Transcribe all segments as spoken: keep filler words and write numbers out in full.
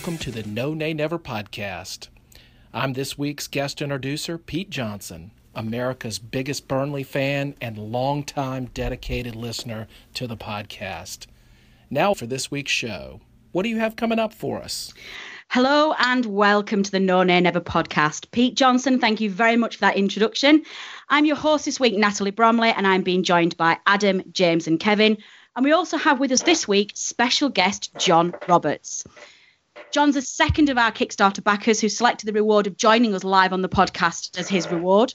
welcome to the No Nay Never podcast. I'm this week's guest introducer, Pete Johnson, America's biggest Burnley fan and longtime dedicated listener to the podcast. Now for this week's show. What do you have coming up for us? Hello and welcome to the No Nay Never podcast. Pete Johnson, thank you very much for that introduction. I'm your host this week, Natalie Bromley, and I'm being joined by Adam, James and Kevin. And we also have with us this week special guest John Roberts. John's the second of our Kickstarter backers who selected the reward of joining us live on the podcast as his reward.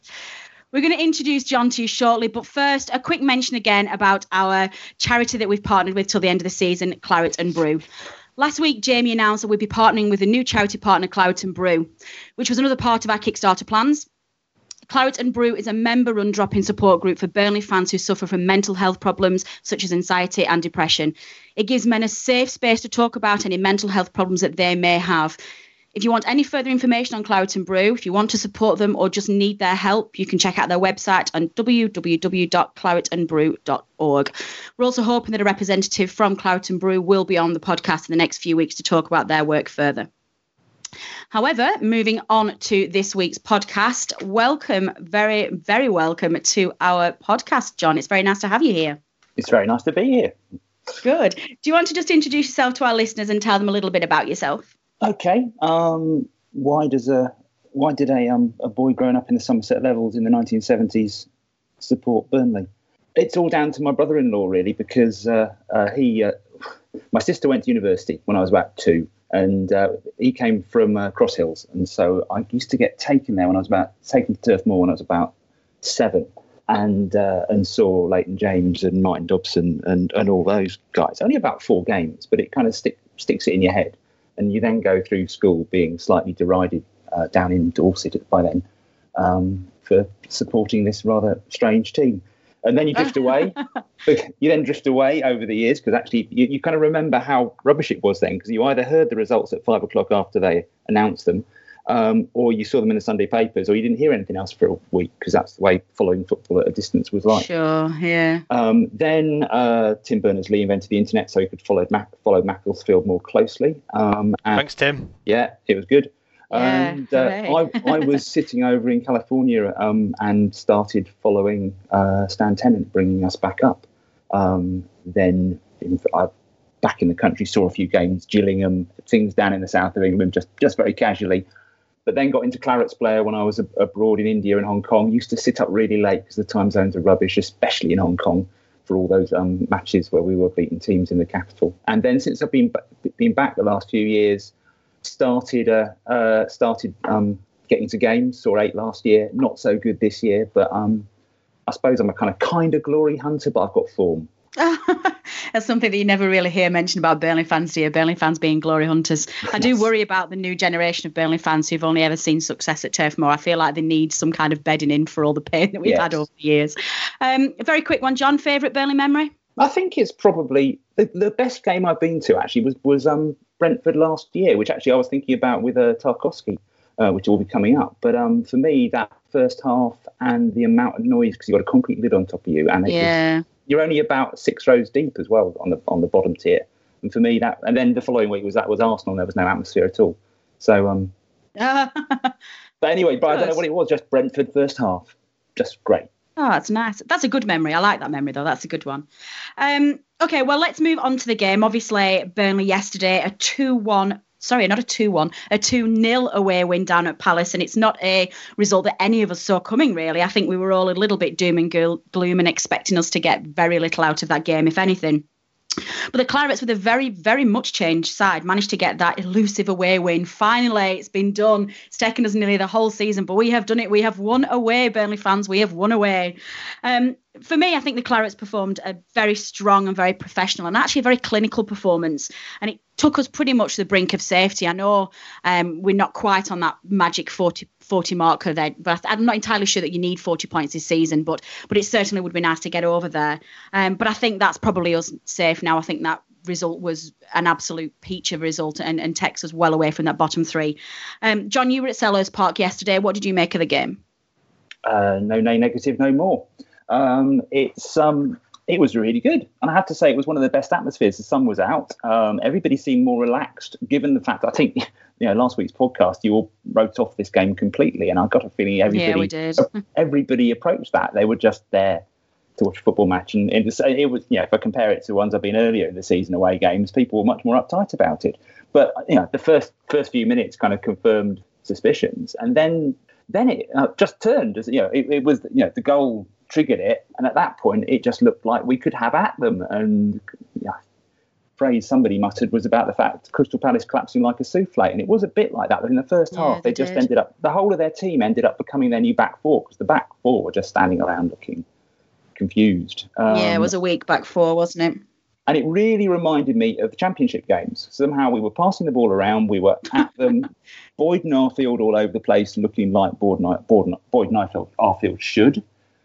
We're going to introduce John to you shortly, but first, a quick mention again about our charity that we've partnered with till the end of the season, Claret and Brew. Last week, Jamie announced that we'd be partnering with a new charity partner, Claret and Brew, which was another part of our Kickstarter plans. Claret and Brew is a member-run drop-in support group for Burnley fans who suffer from mental health problems such as anxiety and depression. It gives men a safe space to talk about any mental health problems that they may have. If you want any further information on Claret and Brew, if you want to support them or just need their help, you can check out their website on w w w dot claret and brew dot org. We're also hoping that a representative from Claret and Brew will be on the podcast in the next few weeks to talk about their work further. However, moving on to this week's podcast, welcome, very, very welcome to our podcast, John. It's very nice to have you here. It's very nice to be here. Good. Do you want to just introduce yourself to our listeners and tell them a little bit about yourself? Okay. Um, why does a why did a um a boy growing up in the Somerset Levels in the nineteen seventies support Burnley? It's all down to my brother-in-law, really, because uh, uh, he uh, my sister went to university when I was about two. And uh, he came from uh, Cross Hills, and so I used to get taken there when I was about taken to Turf Moor when I was about seven, and uh, and saw Leighton James and Martin Dobson and, and all those guys. Only about four games, but it kind of stick, sticks it in your head, and you then go through school being slightly derided uh, down in Dorset by then um, for supporting this rather strange team. And then you drift away. You then drift away over the years because actually you, you kind of remember how rubbish it was then, because you either heard the results at five o'clock after they announced them, um, or you saw them in the Sunday papers, or you didn't hear anything else for a week, because that's the way following football at a distance was like. Sure, yeah. Um, then uh, Tim Berners-Lee invented the internet so he could follow, Mac- follow Macclesfield more closely. Um, and, Thanks, Tim. Yeah, it was good. Yeah, and uh, I, I was sitting over in California um, and started following uh, Stan Tennant, bringing us back up. Um, then in, I, back in the country, saw a few games, Gillingham, things down in the south of England, just, just very casually. But then got into Claret's Player when I was a, abroad in India and Hong Kong. Used to sit up really late because the time zones are rubbish, especially in Hong Kong, for all those um, matches where we were beating teams in the capital. And then since I've been been back the last few years, started uh, uh, started um, getting to games. Saw eight last year, not so good this year, but um, I suppose I'm a kind of kind of glory hunter, but I've got form. That's something that you never really hear mentioned about Burnley fans, do you? Burnley fans being glory hunters. I do worry about the new generation of Burnley fans who've only ever seen success at Turf Moor. I feel like they need some kind of bedding in for all the pain that we've yes. had over the years. Um, a very quick one, John. Favourite Burnley memory? I think it's probably the, the best game I've been to. Actually, was was um, Brentford last year, which actually I was thinking about with uh, Tarkowski, uh, which will be coming up. But um, for me, that first half and the amount of noise, because you've got a concrete lid on top of you, and it yeah. was, you're only about six rows deep as well on the on the bottom tier. And for me, that, and then the following week was that was Arsenal, and there was no atmosphere at all. So, um, but anyway, but I don't know what it was. Just Brentford first half, just great. Oh, that's nice. That's a good memory. I like that memory, though. That's a good one. Um, OK, well, let's move on to the game. Obviously, Burnley yesterday, a two one, sorry, not a two one, a two nil away win down at Palace. And it's not a result that any of us saw coming, really. I think we were all a little bit doom and gloom and expecting us to get very little out of that game, if anything. But the Clarets, with a very, very much changed side, managed to get that elusive away win. Finally, it's been done. It's taken us nearly the whole season, but we have done it. We have won away, Burnley fans. We have won away. Um, for me, I think the Clarets performed a very strong and very professional and actually a very clinical performance. And it took us pretty much to the brink of safety. I know um, we're not quite on that magic forty, forty marker there, but I'm not entirely sure that you need forty points this season, but but it certainly would be nice to get over there. Um, but I think that's probably us safe now. I think that result was an absolute peach of a result and, and takes us well away from that bottom three. Um, John, you were at Selhurst Park yesterday. What did you make of the game? Uh, no nay negative, no more. Um, it's um, it was really good. And I have to say, it was one of the best atmospheres. The sun was out. Um, everybody seemed more relaxed, given the fact, I think, you know, last week's podcast, you all wrote off this game completely. And I got a feeling everybody, yeah, we did. everybody approached that. They were just there to watch a football match. And it was, it was, you know, if I compare it to ones I've been earlier in the season, away games, people were much more uptight about it. But, you know, the first first few minutes kind of confirmed suspicions. And then then it uh, just turned. As you know, it, it was, you know, the goal triggered it, and at that point it just looked like we could have at them. And yeah, phrase somebody muttered was about the fact Crystal Palace collapsing like a souffle, and it was a bit like that. But in the first yeah, half, they, they just did. ended up, the whole of their team ended up becoming their new back four, because the back four were just standing around looking confused. Um, yeah, it was a weak back four, wasn't it? And it really reminded me of the Championship games. Somehow we were passing the ball around, we were at them, Boyd and Arfield all over the place, looking like Boyd and Boyd, Boyd and Arfield, Arfield should.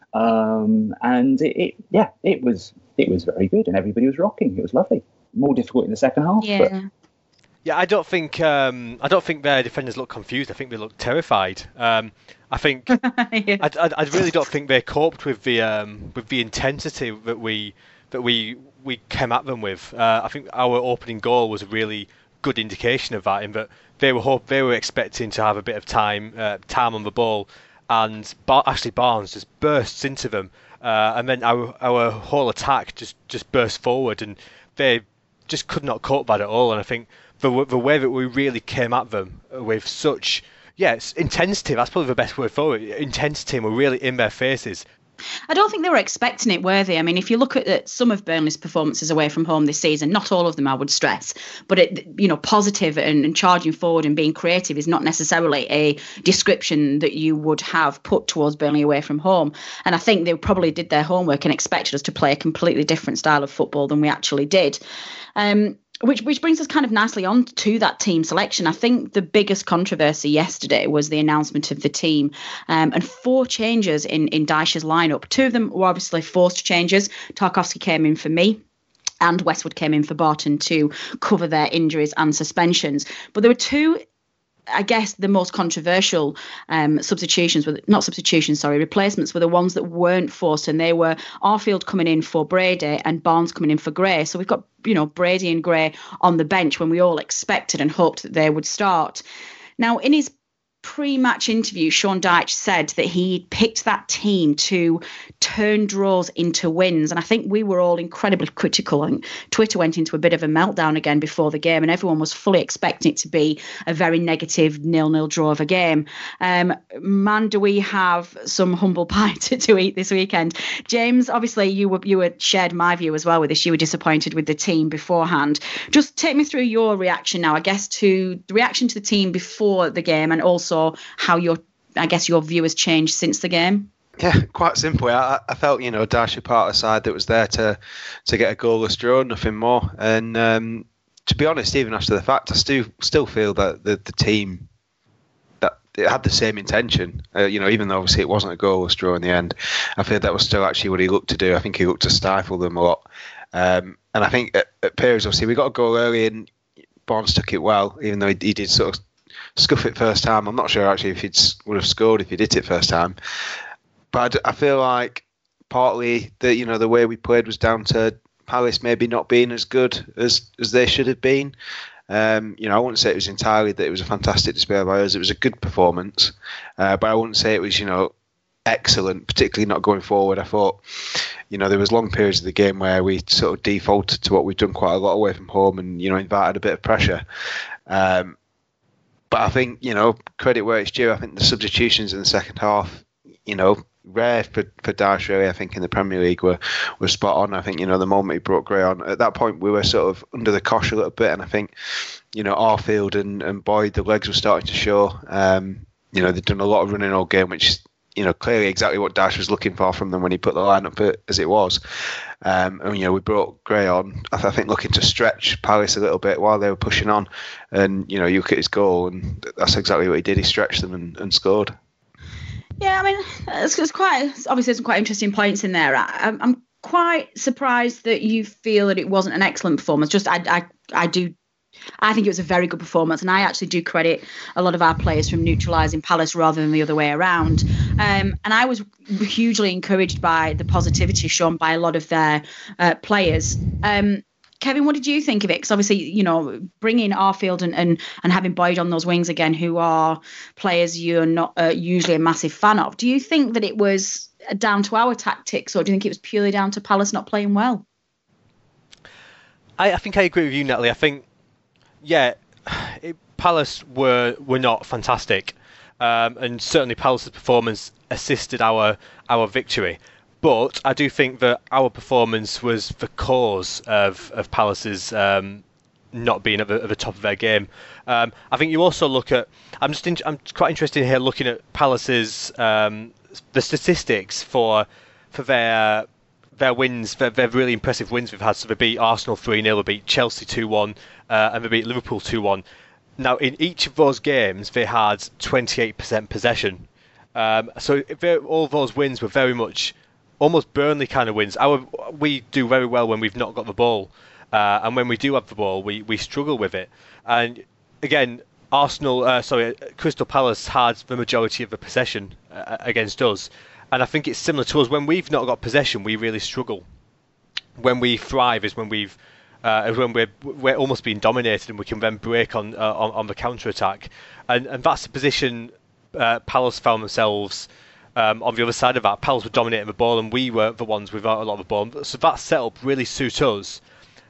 Um, and it, it, yeah, it was it was very good, and everybody was rocking. It was lovely. More difficult in the second half. Yeah. But Yeah, I don't think um, I don't think their defenders look confused. I think they look terrified. Um, I think yeah. I, I, I really don't think they coped with the um, with the intensity that we that we we came at them with. Uh, I think our opening goal was a really good indication of that, in that they were hope they were expecting to have a bit of time uh, time on the ball, and Bar- Ashley Barnes just bursts into them, uh, and then our our whole attack just just burst forward, and they just could not cope with that at all. And I think the the way that we really came at them with such yes intensity, that's probably the best word for it, intensity, and we're really in their faces. I don't think they were expecting it, were they? I mean, if you look at, at some of Burnley's performances away from home this season, not all of them, I would stress, but it, you know, positive and, and charging forward and being creative is not necessarily a description that you would have put towards Burnley away from home. And I think they probably did their homework and expected us to play a completely different style of football than we actually did. Um, Which which brings us kind of nicely on to that team selection. I think the biggest controversy yesterday was the announcement of the team um, and four changes in, in Dyche's lineup. Two of them were obviously forced changes. Tarkowski came in for me, and Westwood came in for Barton to cover their injuries and suspensions. But there were two, I guess, the most controversial um, substitutions, were not substitutions, sorry, replacements were the ones that weren't forced, and they were Arfield coming in for Brady and Barnes coming in for Gray. So we've got, you know, Brady and Gray on the bench when we all expected and hoped that they would start. Now, in his pre-match interview, Sean Dyche said that he picked that team to turn draws into wins. And I think we were all incredibly critical. And Twitter went into a bit of a meltdown again before the game, and everyone was fully expecting it to be a very negative nil-nil draw of a game. Um, man, do we have some humble pie to, to eat this weekend? James, obviously you were you were shared my view as well with this. You were disappointed with the team beforehand. Just take me through your reaction now, I guess, to the reaction to the team before the game, and also how your, I guess, your view has changed since the game. Yeah, quite simply, I, I felt, you know, Dyche part of the side that was there to to get a goalless draw, nothing more. And um, to be honest, even after the fact, I still still feel that the, the team that it had the same intention. Uh, you know, even though obviously it wasn't a goalless draw in the end, I feel that was still actually what he looked to do. I think he looked to stifle them a lot. Um, and I think at, at periods, obviously, we got a goal early and Barnes took it well, even though he, he did sort of scuff it first time. I'm not sure actually if he would have scored if he did it first time. But I feel like partly the you know the way we played was down to Palace maybe not being as good as, as they should have been. Um, you know, I wouldn't say it was entirely that it was a fantastic display by us. It was a good performance, uh, but I wouldn't say it was you know excellent, particularly not going forward. I thought you know there was long periods of the game where we sort of defaulted to what we've done quite a lot away from home and you know invited a bit of pressure. Um, But I think, you know, credit where it's due. I think the substitutions in the second half, you know, rare for, for Dyche, really, I think, in the Premier League were, were spot on. I think, you know, the moment he brought Gray on, at that point we were sort of under the cosh a little bit. And I think, you know, Arfield and, and Boyd, the legs were starting to show. Um, you know, they'd done a lot of running all game, which, you know, clearly exactly what Dyche was looking for from them when he put the lineup as it was. Um, and, you know, we brought Gray on, I think, looking to stretch Palace a little bit while they were pushing on. And, you know, you look at his goal, and that's exactly what he did. He stretched them and, and scored. Yeah, I mean, it's, it's quite, obviously, some quite interesting points in there. I, I'm quite surprised that you feel that it wasn't an excellent performance. Just, I, I, I do I think it was a very good performance, and I actually do credit a lot of our players from neutralising Palace rather than the other way around. Um, and I was hugely encouraged by the positivity shown by a lot of their uh, players. Um, Kevin, what did you think of it? Because obviously, you know, bringing Arfield and, and, and having Boyd on those wings again, who are players you're not uh, usually a massive fan of. Do you think that it was down to our tactics, or do you think it was purely down to Palace not playing well? I, I think I agree with you, Natalie. I think, yeah, it, Palace were were not fantastic, um, and certainly Palace's performance assisted our our victory. But I do think that our performance was the cause of of Palace's um, not being at the, at the top of their game. Um, I think you also look at. I'm just in, I'm quite interested here looking at Palace's um, the statistics for for their. Their wins, their, their really impressive wins we've had. So they beat Arsenal three nil, they beat Chelsea two one, uh, and they beat Liverpool two one. Now, in each of those games, they had twenty-eight percent possession. Um, so all those wins were very much almost Burnley kind of wins. Our, we do very well when we've not got the ball, uh, and when we do have the ball, we, we struggle with it. And again, Arsenal, uh, sorry, Crystal Palace had the majority of the possession uh, against us. And I think it's similar to us. When we've not got possession, we really struggle. When we thrive is when we've, uh, is when we're we're almost being dominated, and we can then break on uh, on, on the counter attack. And and that's the position uh, Palace found themselves um, on the other side of that. Palace were dominating the ball, and we were the ones without a lot of the ball. So that setup really suit us,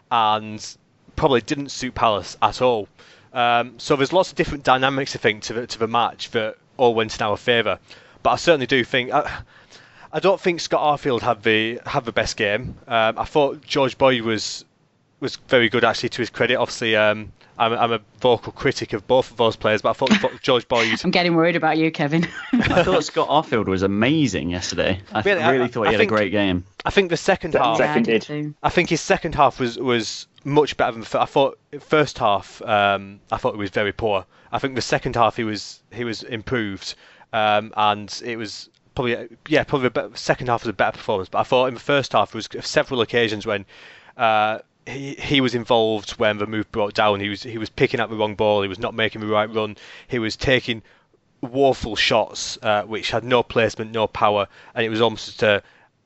and probably didn't suit Palace at all. Um, so there's lots of different dynamics, I think, to the, to the match that all went in our favour. But I certainly do think I, I don't think Scott Arfield had the had the best game. Um, I thought George Boyd was was very good, actually, to his credit. Obviously, um, I'm, I'm a vocal critic of both of those players, but I thought George Boyd. I'm getting worried about you, Kevin. I thought Scott Arfield was amazing yesterday. I really, really I, thought he I had think, a great game. I think the second half. Yeah, I, did. I think his second half was was much better than the first. I thought first half. Um, I thought it was very poor. I think the second half he was he was improved. Um, and it was probably, yeah, probably the second half was a better performance. But I thought in the first half there was several occasions when uh, he he was involved when the move broke down. He was he was picking up the wrong ball. He was not making the right run. He was taking woeful shots uh, which had no placement, no power, and it was almost just a.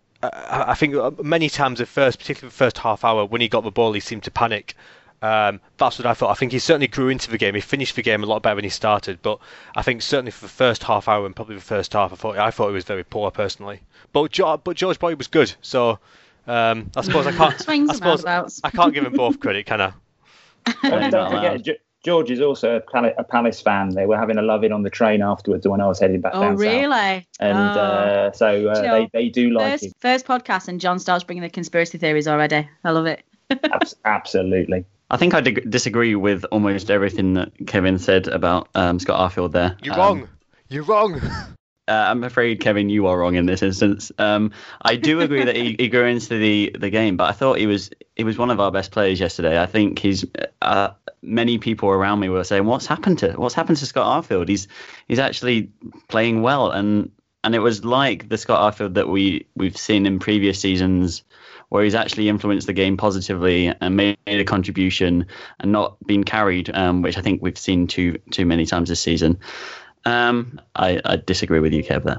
I think many times at first, particularly the first half hour, when he got the ball, he seemed to panic. Um, that's what I thought. I think he certainly grew into the game. He finished the game a lot better than he started, but I think certainly for the first half hour and probably the first half, I thought I thought he was very poor personally. But jo- but George Boyd was good, so um, I suppose I can't. Swings I suppose about. I can't give him both credit, can I? And don't forget, G- George is also a, Pal- a Palace fan. They were having a love-in on the train afterwards when I was heading back oh, down really? south. And oh. uh, so uh, you know, they they do like first, it. First podcast, and John starts bringing the conspiracy theories already. I love it. Absolutely. I think I dig- disagree with almost everything that Kevin said about um, Scott Arfield there. You're um, wrong. You're wrong. uh, I'm afraid, Kevin, you are wrong in this instance. Um, I do agree that he, he grew into the, the game, but I thought he was he was one of our best players yesterday. I think he's uh, many people around me were saying, "What's happened to what's happened to Scott Arfield? He's he's actually playing well," and and it was like the Scott Arfield that we we've seen in previous seasons, where he's actually influenced the game positively and made a contribution and not been carried, um, which I think we've seen too too many times this season. Um, I, I disagree with you, Kev, there.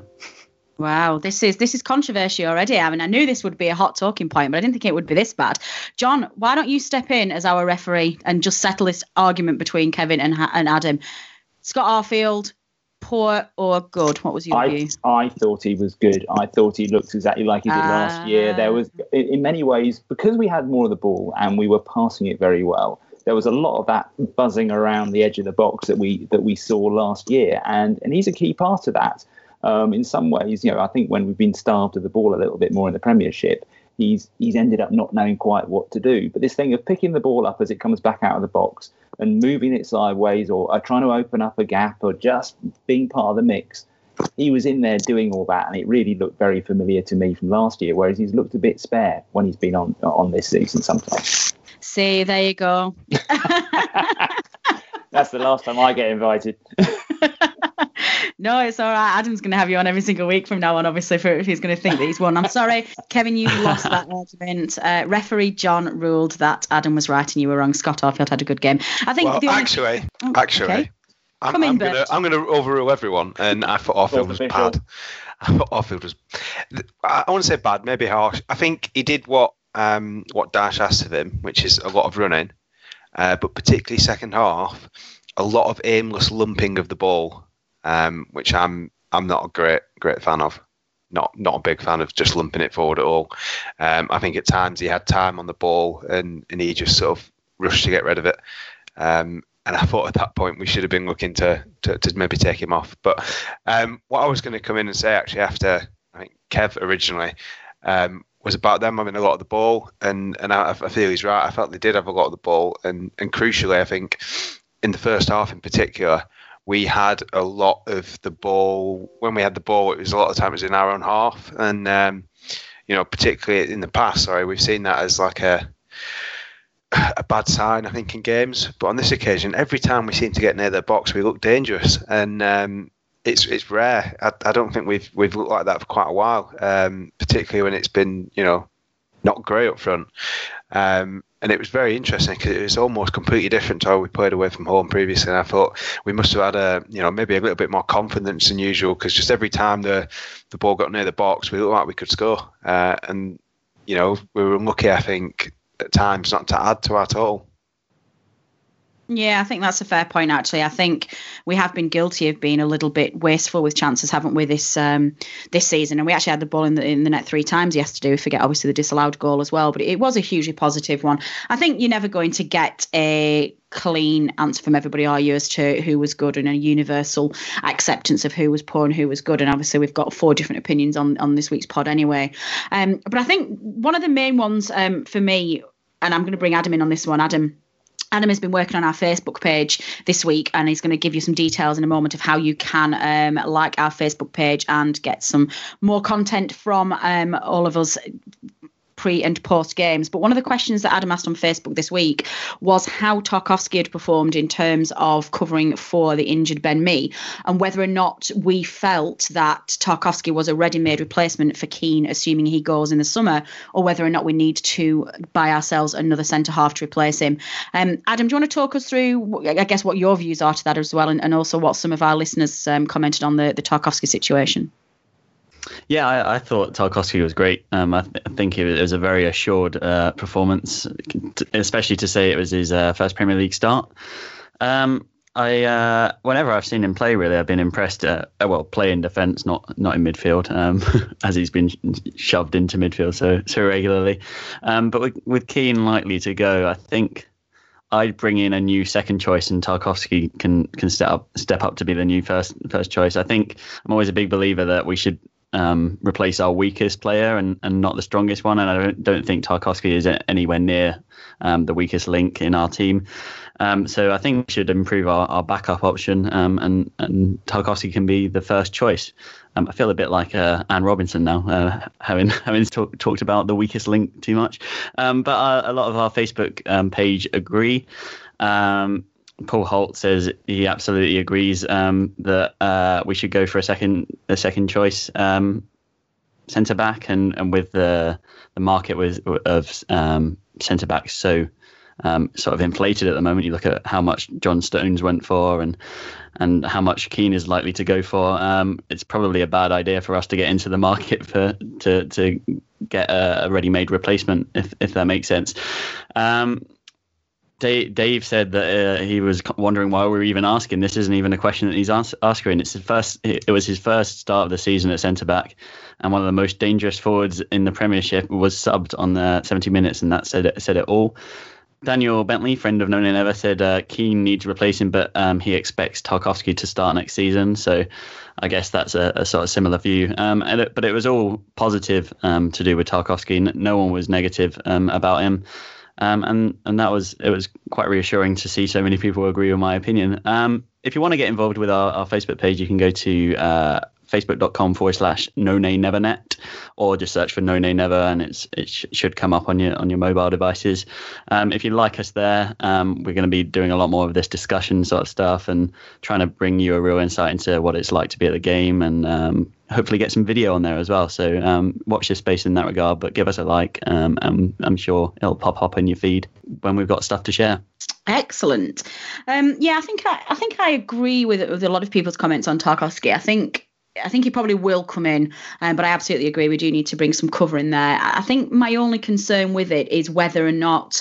Wow, this is this is controversy already. I mean, I knew this would be a hot talking point, but I didn't think it would be this bad. John, why don't you step in as our referee and just settle this argument between Kevin and and Adam? Scott Arfield, poor or good? What was your I, view? I thought he was good. I thought he looked exactly like he did uh, last year. There was, in many ways, because we had more of the ball and we were passing it very well, there was a lot of that buzzing around the edge of the box that we that we saw last year, and and he's a key part of that. Um, in some ways, you know, I think when we've been starved of the ball a little bit more in the Premiership, he's he's ended up not knowing quite what to do. But this thing of picking the ball up as it comes back out of the box and moving it sideways, or, or trying to open up a gap, or just being part of the mix, he was in there doing all that, and it really looked very familiar to me from last year. Whereas he's looked a bit spare when he's been on on this season sometimes. See, there you go. That's the last time I get invited. No, it's all right. Adam's going to have you on every single week from now on, obviously, for if he's going to think that he's won. I'm sorry, Kevin, you lost that argument. Uh, referee John ruled that Adam was right and you were wrong. Scott Arfield had a good game. I think. Well, the only... actually, oh, actually, okay. I'm, Come in, I'm Bert. gonna I'm gonna overrule everyone, and I thought Arfield was bad. I thought Arfield was. I want to say bad, maybe harsh. I think he did what um what Dash asked of him, which is a lot of running, uh, but particularly second half, a lot of aimless lumping of the ball, um, which I'm I'm not a great great fan of. Not not a big fan of just lumping it forward at all. Um, I think at times he had time on the ball and, and he just sort of rushed to get rid of it. Um, and I thought at that point we should have been looking to to, to maybe take him off. But um, what I was going to come in and say actually after I think Kev originally um, was about them having a lot of the ball, and and I, I feel he's right. I felt they did have a lot of the ball, and and crucially I think in the first half in particular, we had a lot of the ball. When we had the ball, it was a lot of time it was in our own half, and um, you know, particularly in the past, sorry, we've seen that as like a a bad sign, I think, in games. But on this occasion, every time we seem to get near the box, we look dangerous, and um, it's it's rare. I, I don't think we've we've looked like that for quite a while, um, particularly when it's been, you know, not great up front. Um, and it was very interesting because it was almost completely different to how we played away from home previously. And I thought we must have had a, you know, maybe a little bit more confidence than usual, because just every time the the ball got near the box, we looked like we could score. Uh, and you know, we were unlucky, I think, at times not to add to our total. Yeah, I think that's a fair point, actually. I think we have been guilty of being a little bit wasteful with chances, haven't we, this um, this season? And we actually had the ball in the, in the net three times yesterday. We forget, obviously, the disallowed goal as well. But it was a hugely positive one. I think you're never going to get a clean answer from everybody, are you, as to who was good and a universal acceptance of who was poor and who was good. And obviously, we've got four different opinions on, on this week's pod anyway. Um, but I think one of the main ones um, for me, and I'm going to bring Adam in on this one, Adam, Adam has been working on our Facebook page this week, and he's going to give you some details in a moment of how you can um, like our Facebook page and get some more content from um, all of us pre and post games. But one of the questions that Adam asked on Facebook this week was how Tarkowski had performed in terms of covering for the injured Ben Mee, and whether or not we felt that Tarkowski was a ready-made replacement for Keane, assuming he goes in the summer, or whether or not we need to buy ourselves another centre-half to replace him. Um, Adam, do you want to talk us through, I guess, what your views are to that as well, and, and also what some of our listeners um, commented on the, the Tarkowski situation? Yeah, I, I thought Tarkowski was great. Um, I, th- I think it was, it was a very assured uh, performance, especially to say it was his uh, first Premier League start. Um, I uh, whenever I've seen him play, really, I've been impressed. Uh, well, play in defence, not not in midfield, um, as he's been shoved into midfield so so regularly. Um, but with, with Keane likely to go, I think I'd bring in a new second choice, and Tarkowski can can step up step up to be the new first first choice. I think I'm always a big believer that we should Um, replace our weakest player and, and not the strongest one, and I don't don't think Tarkowski is anywhere near um, the weakest link in our team. Um, so I think we should improve our, our backup option, um, and and Tarkowski can be the first choice. Um, I feel a bit like uh, Anne Robinson now, uh, having having talk, talked about the weakest link too much. Um, but uh, a lot of our Facebook um, page agree. Um, Paul Holt says he absolutely agrees um, that uh, we should go for a second a second choice um, centre back, and, and with the the market with of um, centre backs so um, sort of inflated at the moment. You look at how much John Stones went for, and and how much Keane is likely to go for. Um, it's probably a bad idea for us to get into the market for to to get a, a ready-made replacement, if if that makes sense. Um, Dave, Dave said that uh, he was wondering why we were even asking. This isn't even a question that he's ask, asking. It's his first. It was his first start of the season at centre back, and one of the most dangerous forwards in the Premiership was subbed on the seventy minutes, and that said it, said it all. Daniel Bentley, friend of No Nay Never, said uh, Keane needs to replace him, but um, he expects Tarkowski to start next season. So I guess that's a, a sort of similar view. Um, and it, but it was all positive um, to do with Tarkowski. No one was negative um, about him. Um, and and that was it was quite reassuring to see so many people agree with my opinion. Um, if you want to get involved with our, our Facebook page, you can go to uh, facebook.com forward slash no nay never net, or just search for No Nay Never, and it's it sh- should come up on your on your mobile devices. Um, if you like us there, um, we're going to be doing a lot more of this discussion sort of stuff and trying to bring you a real insight into what it's like to be at the game, and um, hopefully get some video on there as well. So um, watch your space in that regard, but give us a like, um, and I'm sure it'll pop up in your feed when we've got stuff to share. Excellent. Um, yeah, I think I, I think I agree with, with a lot of people's comments on Tarkowski. I think I think he probably will come in, um, but I absolutely agree. We do need to bring some cover in there. I think my only concern with it is whether or not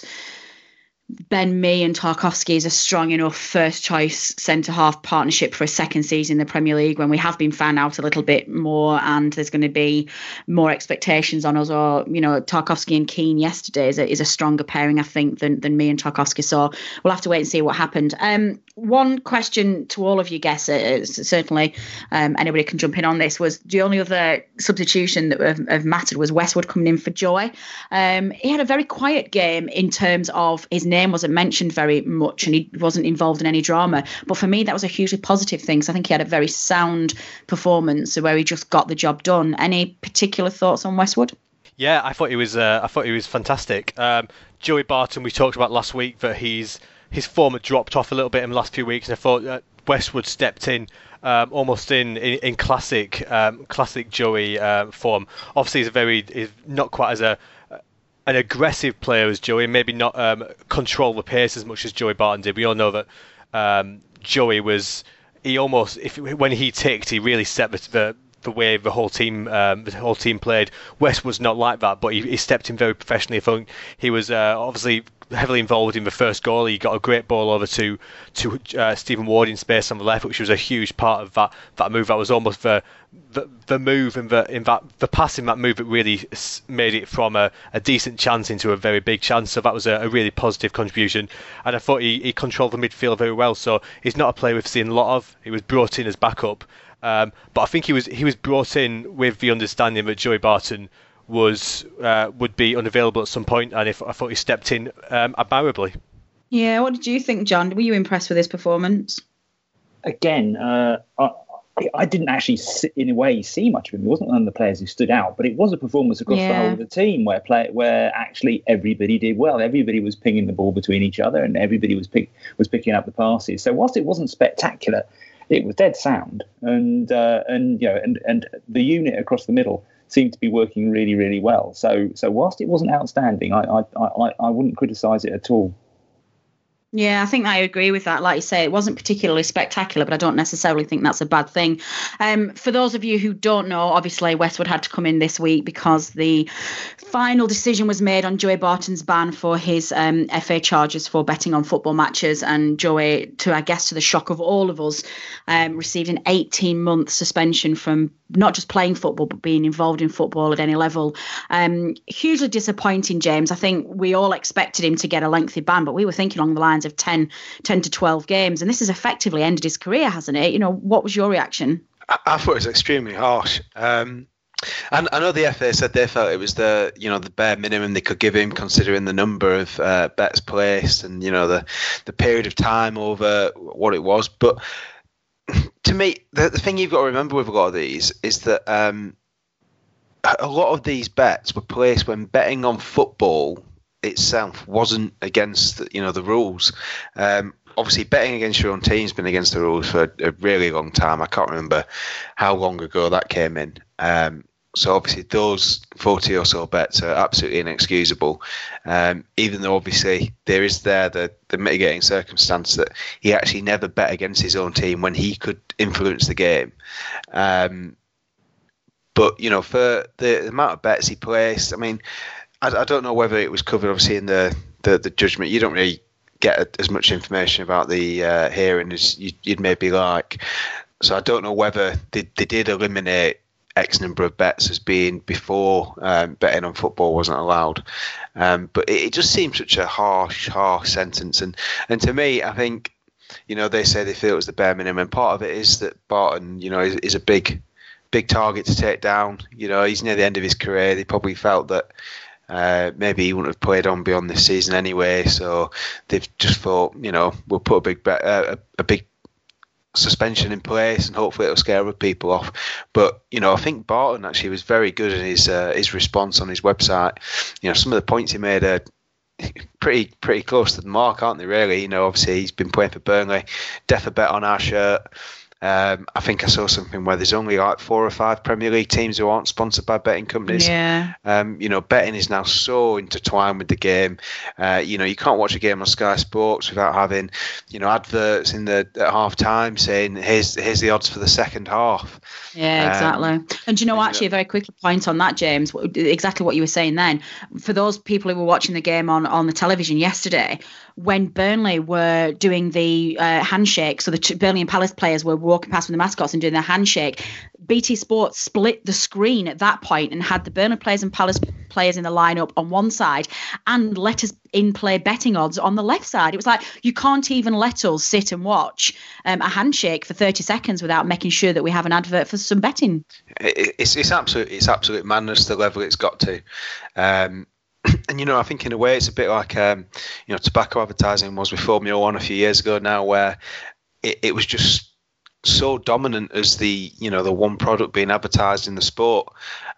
Ben Mee and Tarkowski is a strong enough first choice centre half partnership for a second season in the Premier League, when we have been found out a little bit more and there's going to be more expectations on us. Or, you know, Tarkowski and Keane yesterday is a, is a stronger pairing, I think, than, than Mee and Tarkowski. So we'll have to wait and see what happened. Um, one question to all of you guests, uh, certainly um, anybody can jump in on this, was the only other substitution that have, have mattered was Westwood coming in for Joy. Um, he had a very quiet game in terms of his name wasn't mentioned very much and he wasn't involved in any drama. But for me, that was a hugely positive thing. So I think he had a very sound performance where he just got the job done. Any particular thoughts on Westwood? Yeah, I thought he was. Uh, I thought he was fantastic. Um, Joey Barton, we talked about last week that he's his form had dropped off a little bit in the last few weeks, and I thought uh, Westwood stepped in um, almost in, in, in classic um, classic Joey um, form. Obviously, he's a very he's not quite as a an aggressive player as Joey, maybe not um, control the pace as much as Joey Barton did. We all know that um, Joey was he almost if when he ticked, he really set the, the the way the whole team um, the whole team played. West was not like that, but he, he stepped in very professionally. I think he was uh, obviously heavily involved in the first goal. He got a great ball over to to uh, Stephen Ward in space on the left, which was a huge part of that that move. That was almost the the, the move and the in that the pass in that move that really made it from a, a decent chance into a very big chance. So that was a, a really positive contribution, and I thought he, he controlled the midfield very well. So he's not a player we've seen a lot of. He was brought in as backup. Um, but I think he was he was brought in with the understanding that Joey Barton was uh, would be unavailable at some point, and if I thought he stepped in um, admirably. Yeah, what did you think, John? Were you impressed with his performance? Again, uh, I, I didn't actually, see, in a way, see much of him. He wasn't one of the players who stood out, but it was a performance across yeah. the whole of the team where play, where actually everybody did well. Everybody was pinging the ball between each other, and everybody was pick, was picking up the passes. So whilst it wasn't spectacular, it was dead sound, and uh, and you know, and and the unit across the middle seemed to be working really, really well. So so whilst it wasn't outstanding, I I I, I wouldn't criticise it at all. Yeah, I think I agree with that. Like you say, it wasn't particularly spectacular, but I don't necessarily think that's a bad thing. Um, for those of you who don't know, obviously Westwood had to come in this week because the final decision was made on Joey Barton's ban for his um, F A charges for betting on football matches. And Joey, to I guess to the shock of all of us, um, received an eighteen-month suspension from not just playing football, but being involved in football at any level. Um, hugely disappointing, James. I think we all expected him to get a lengthy ban, but we were thinking along the lines of ten, ten to twelve games. And this has effectively ended his career, hasn't it? You know, what was your reaction? I, I thought it was extremely harsh. Um, and I know the F A said they felt it was the, you know, the bare minimum they could give him, considering the number of uh, bets placed and, you know, the, the period of time over what it was. But to me, the, the thing you've got to remember with a lot of these is that um, a lot of these bets were placed when betting on football itself wasn't against the, you know, the rules. Um, obviously, betting against your own team's been against the rules for a really long time. I can't remember how long ago that came in. Um, so obviously, those forty or so bets are absolutely inexcusable. Um, even though obviously there is there the, the mitigating circumstance that he actually never bet against his own team when he could influence the game. Um, but you know, for the, the amount of bets he placed, I mean, I, I don't know whether it was covered obviously in the, the, the judgment. You don't really get as much information about the uh, hearing as you, you'd maybe like. So I don't know whether they, they did eliminate X number of bets as being before um, betting on football wasn't allowed. Um, but it, it just seems such a harsh, harsh sentence. And, and to me, I think, you know, they say they feel it was the bare minimum. Part of it is that Barton, you know, is, is a big, big target to take down. You know, he's near the end of his career. They probably felt that Uh, maybe he wouldn't have played on beyond this season anyway, so they've just thought, you know, we'll put a big bet, uh, a, a big suspension in place, and hopefully it'll scare other people off. But you know, I think Barton actually was very good in his uh, his response on his website. You know, some of the points he made are pretty pretty close to the mark, aren't they? Really, you know, obviously he's been playing for Burnley. Def a bet on our shirt. Um, I think I saw something where there's only like four or five Premier League teams who aren't sponsored by betting companies. Yeah. Um, you know, betting is now so intertwined with the game. Uh, you know, you can't watch a game on Sky Sports without having, you know, adverts in the at half time saying here's here's the odds for the second half. Yeah, exactly. Um, and do you know, and, actually, you know, a very quick point on that, James, exactly what you were saying then. For those people who were watching the game on, on the television yesterday, when Burnley were doing the uh, handshake, so the two Burnley and Palace players were walking past with the mascots and doing their handshake, B T Sport split the screen at that point and had the Burnley players and Palace players in the lineup on one side and let us in play betting odds on the left side. It was like, you can't even let us sit and watch um, a handshake for thirty seconds without making sure that we have an advert for some betting. It's it's absolute it's absolute madness the level it's got to. Um, And, you know, I think in a way it's a bit like, um, you know, tobacco advertising was with Formula One a few years ago now, where it, it was just so dominant as the, you know, the one product being advertised in the sport.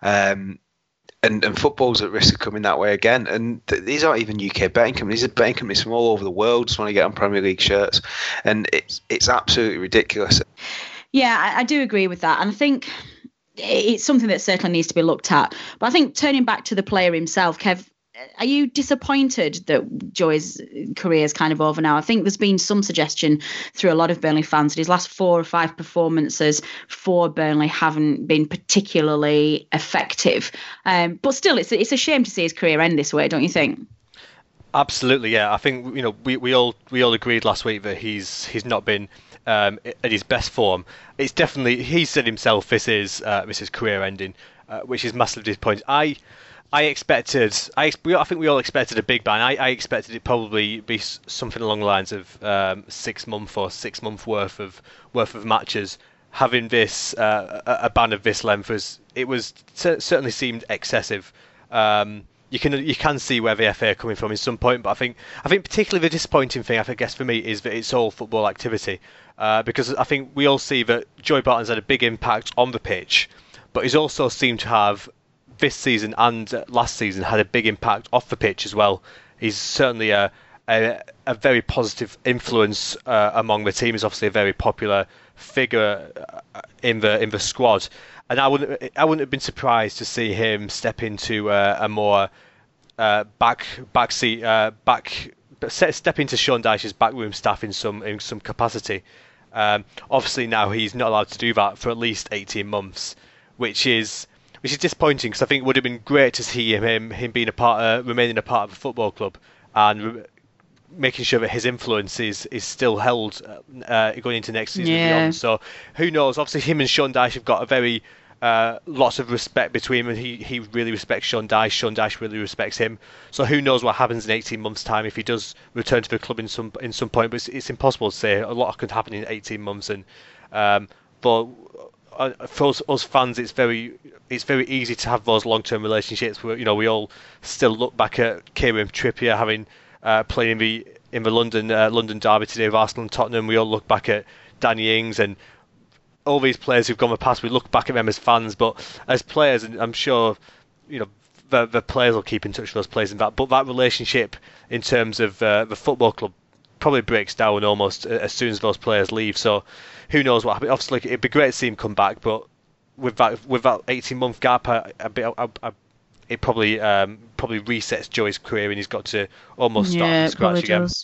Um, and, and football's at risk of coming that way again. And th- these aren't even U K betting companies. These are betting companies from all over the world just want to get on Premier League shirts. And it's, it's absolutely ridiculous. Yeah, I, I do agree with that. And I think it's something that certainly needs to be looked at. But I think turning back to the player himself, Kev, are you disappointed that Joey's career is kind of over now? I think there's been some suggestion through a lot of Burnley fans that his last four or five performances for Burnley haven't been particularly effective. Um, but still, it's it's a shame to see his career end this way, don't you think? Absolutely, yeah. I think, you know, we, we all we all agreed last week that he's he's not been um, at his best form. It's definitely, he said himself, this is uh, this is career ending, uh, which is massively disappointing. I. I expected, I, I think we all expected a big ban. I, I expected it probably be something along the lines of um, six month or six month worth of worth of matches. Having this uh, a, a ban of this length was it was t- certainly seemed excessive. Um, you can you can see where the F A are coming from at some point, but I think I think particularly the disappointing thing, I guess for me, is that it's all football activity, uh, because I think we all see that Joey Barton's had a big impact on the pitch, but he's also seemed to have, this season and last season, had a big impact off the pitch as well. He's certainly a a, a very positive influence uh, among the team. He's obviously a very popular figure in the in the squad, and I wouldn't I wouldn't have been surprised to see him step into uh, a more uh, back backseat uh, back step into Sean Dyche's backroom staff in some in some capacity. Um, obviously now he's not allowed to do that for at least eighteen months, which is. Which is disappointing, because I think it would have been great to see him him being a part, uh, remaining a part of the football club, and re- making sure that his influence is, is still held uh, going into next season yeah. and beyond. So who knows? Obviously, him and Sean Dyche have got a very uh, lots of respect between them. He he really respects Sean Dyche. Sean Dyche really respects him. So who knows what happens in eighteen months' time if he does return to the club in some in some point? But it's, it's impossible to say. A lot could happen in eighteen months, and um, but. Uh, for us, us fans, it's very it's very easy to have those long-term relationships. Where, you know, we all still look back at Kieran Trippier having uh, played in the in the London uh, London derby today with Arsenal and Tottenham. We all look back at Danny Ings and all these players who've gone the past. We look back at them as fans, but as players, and I'm sure you know the the players will keep in touch with those players and that. But that relationship in terms of uh, the football club probably breaks down almost as soon as those players leave. So who knows what happens? Obviously, it'd be great to see him come back, but with that with that eighteen month gap, I, I, I, I, it probably um, probably resets Joey's career, and he's got to almost start yeah, from scratch again. Does.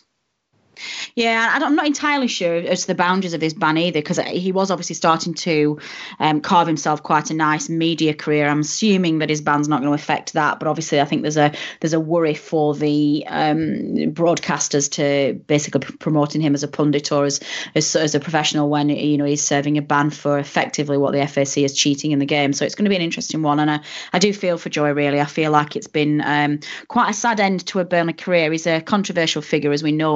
Yeah, I'm not entirely sure as to the boundaries of his ban either, because he was obviously starting to um, carve himself quite a nice media career. I'm assuming that his ban's not going to affect that, but obviously I think there's a there's a worry for the um, broadcasters to basically promoting him as a pundit or as, as as a professional when you know he's serving a ban for effectively what the F A C is cheating in the game. So it's going to be an interesting one, and I, I do feel for Joey really. I feel like it's been um, quite a sad end to a Burnley career. He's a controversial figure, as we know, and not everybody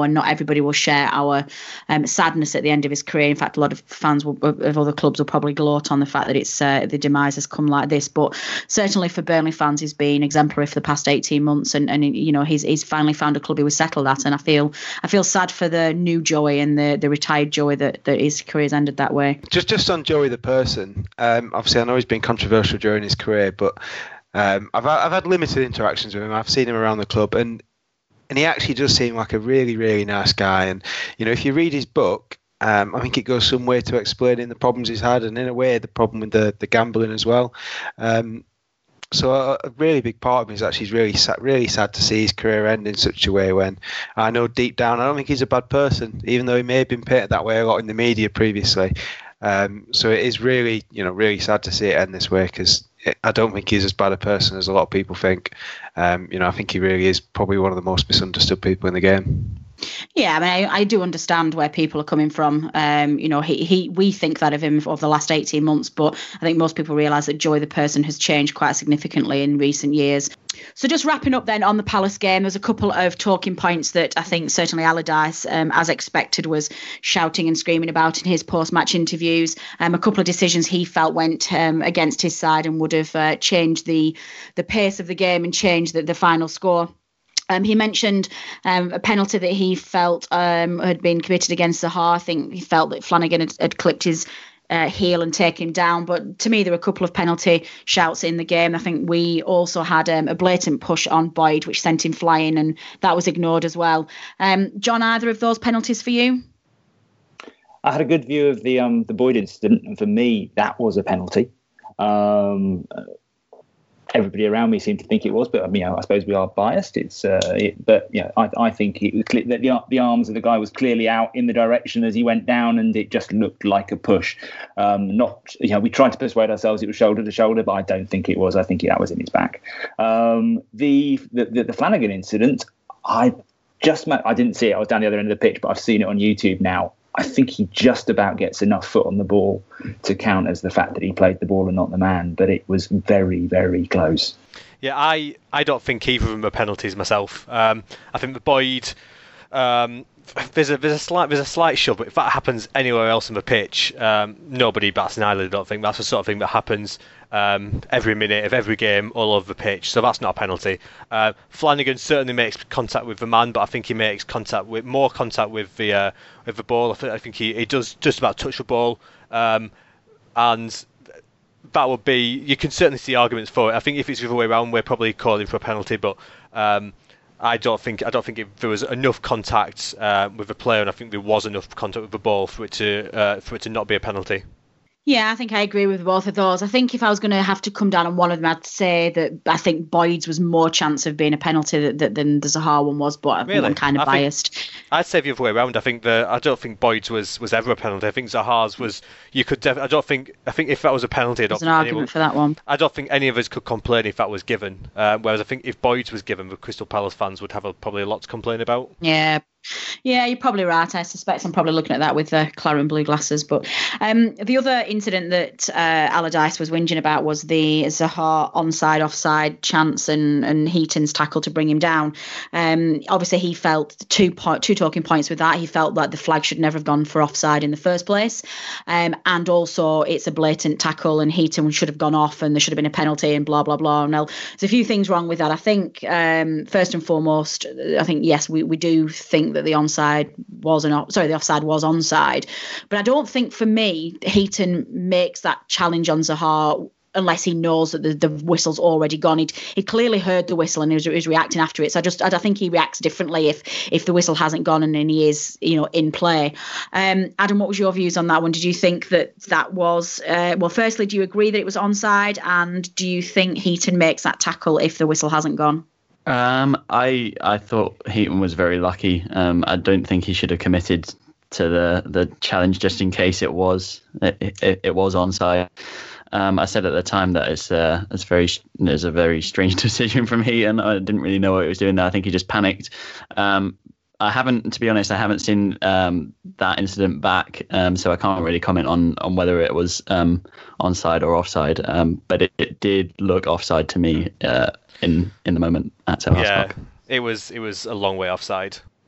everybody will share our um, sadness at the end of his career. In fact, a lot of fans will, of other clubs will probably gloat on the fact that it's uh, the demise has come like this. But certainly for Burnley fans, he's been exemplary for the past eighteen months, and, and you know he's he's finally found a club he was settled at. And I feel I feel sad for the new Joey and the, the retired Joey that, that his career's ended that way. Just just on Joey the person, um, obviously I know he's been controversial during his career, but um, I've I've had limited interactions with him. I've seen him around the club, and and he actually does seem like a really really nice guy. And you know, if you read his book, um, I think it goes some way to explaining the problems he's had, and in a way the problem with the, the gambling as well. Um, So a, a really big part of me is actually he's really sad, really sad to see his career end in such a way, when I know deep down I don't think he's a bad person, even though he may have been painted that way a lot in the media previously. Um, so it is really, you know, really sad to see it end this way, because I don't think he's as bad a person as a lot of people think. Um, you know, I think he really is probably one of the most misunderstood people in the game. Yeah, I mean, I, I do understand where people are coming from. Um, you know, he, he we think that of him over the last eighteen months, but I think most people realise that Joey the person has changed quite significantly in recent years. So just wrapping up then on the Palace game, there's a couple of talking points that I think certainly Allardyce, um, as expected, was shouting and screaming about in his post-match interviews. Um, a couple of decisions he felt went um, against his side and would have uh, changed the the pace of the game and changed the, the final score. Um, he mentioned um, a penalty that he felt um, had been committed against Zaha. I think he felt that Flanagan had, had clipped his uh, heel and taken him down. But to me, there were a couple of penalty shouts in the game. I think we also had um, a blatant push on Boyd, which sent him flying, and that was ignored as well. Um, John, either of those penalties for you? I had a good view of the um, the Boyd incident, and for me, that was a penalty. Um, Everybody around me seemed to think it was, but you know, I suppose we are biased. It's, uh, it, but you know, I, I think it was clear that the, the arms of the guy was clearly out in the direction as he went down, and it just looked like a push. Um, not, you know, we tried to persuade ourselves it was shoulder to shoulder, but I don't think it was. I think that was in his back. Um, the, the the the Flanagan incident, I just I didn't see it. I was down the other end of the pitch, but I've seen it on YouTube now. I think he just about gets enough foot on the ball to count as the fact that he played the ball and not the man, but it was very, very close. Yeah, I, I don't think either of them are penalties myself. Um, I think the Boyd, um, there's a there's a slight there's a slight shove, but if that happens anywhere else on the pitch, um, nobody bats an eyelid. I don't think that's the sort of thing that happens um, every minute of every game all over the pitch. So that's not a penalty. Uh, Flanagan certainly makes contact with the man, but I think he makes contact with more contact with the uh, with the ball. I think, I think he, he does just about touch the ball, um, and that would be. You can certainly see arguments for it. I think if it's the other way around, we're probably calling for a penalty, but. Um, I don't think I don't think it, there was enough contact uh, with the player, and I think there was enough contact with the ball for it to uh, for it to not be a penalty. Yeah, I think I agree with both of those. I think if I was going to have to come down on one of them, I'd say that I think Boyd's was more chance of being a penalty that, that, than the Zaha one was, but I think really? I'm kind of I biased. Think, I'd say the other way around. I think the I don't think Boyd's was, was ever a penalty. I think Zaha's was. You could. Def- I don't think. I think if that was a penalty, I don't There's an think argument anyone, for that one. I don't think any of us could complain if that was given. Uh, whereas I think if Boyd's was given, the Crystal Palace fans would have a, probably a lot to complain about. Yeah. Yeah, you're probably right. I suspect I'm probably looking at that with the claret blue glasses. But um, the other incident that uh, Allardyce was whinging about was the Zaha onside, offside chance and, and Heaton's tackle to bring him down. Um, obviously, he felt two point, two talking points with that. He felt like the flag should never have gone for offside in the first place. Um, and also, it's a blatant tackle and Heaton should have gone off and there should have been a penalty and blah, blah, blah. Now, there's a few things wrong with that. I think, um, first and foremost, I think, yes, we, we do think that the onside was an sorry the offside was onside, but I don't think for me Heaton makes that challenge on Zaha unless he knows that the, the whistle's already gone. He'd, he clearly heard the whistle and he was, he was reacting after it. So I just I think he reacts differently if if the whistle hasn't gone and, and he is you know in play. Um, Adam, what was your views on that one? Did you think that that was uh, well? Firstly, do you agree that it was onside, and do you think Heaton makes that tackle if the whistle hasn't gone? Um, I I thought Heaton was very lucky. Um, I don't think he should have committed to the, the challenge just in case it was it, it, it was onside. Um, I said at the time that it's uh, it's very it's a very strange decision from Heaton. I didn't really know what he was doing there. I think he just panicked. Um, I haven't, to be honest, I haven't seen um, that incident back, um, so I can't really comment on, on whether it was um, onside or offside. Um, but it, it did look offside to me uh, in in the moment at Selhurst Yeah, Park. it was it was a long way offside.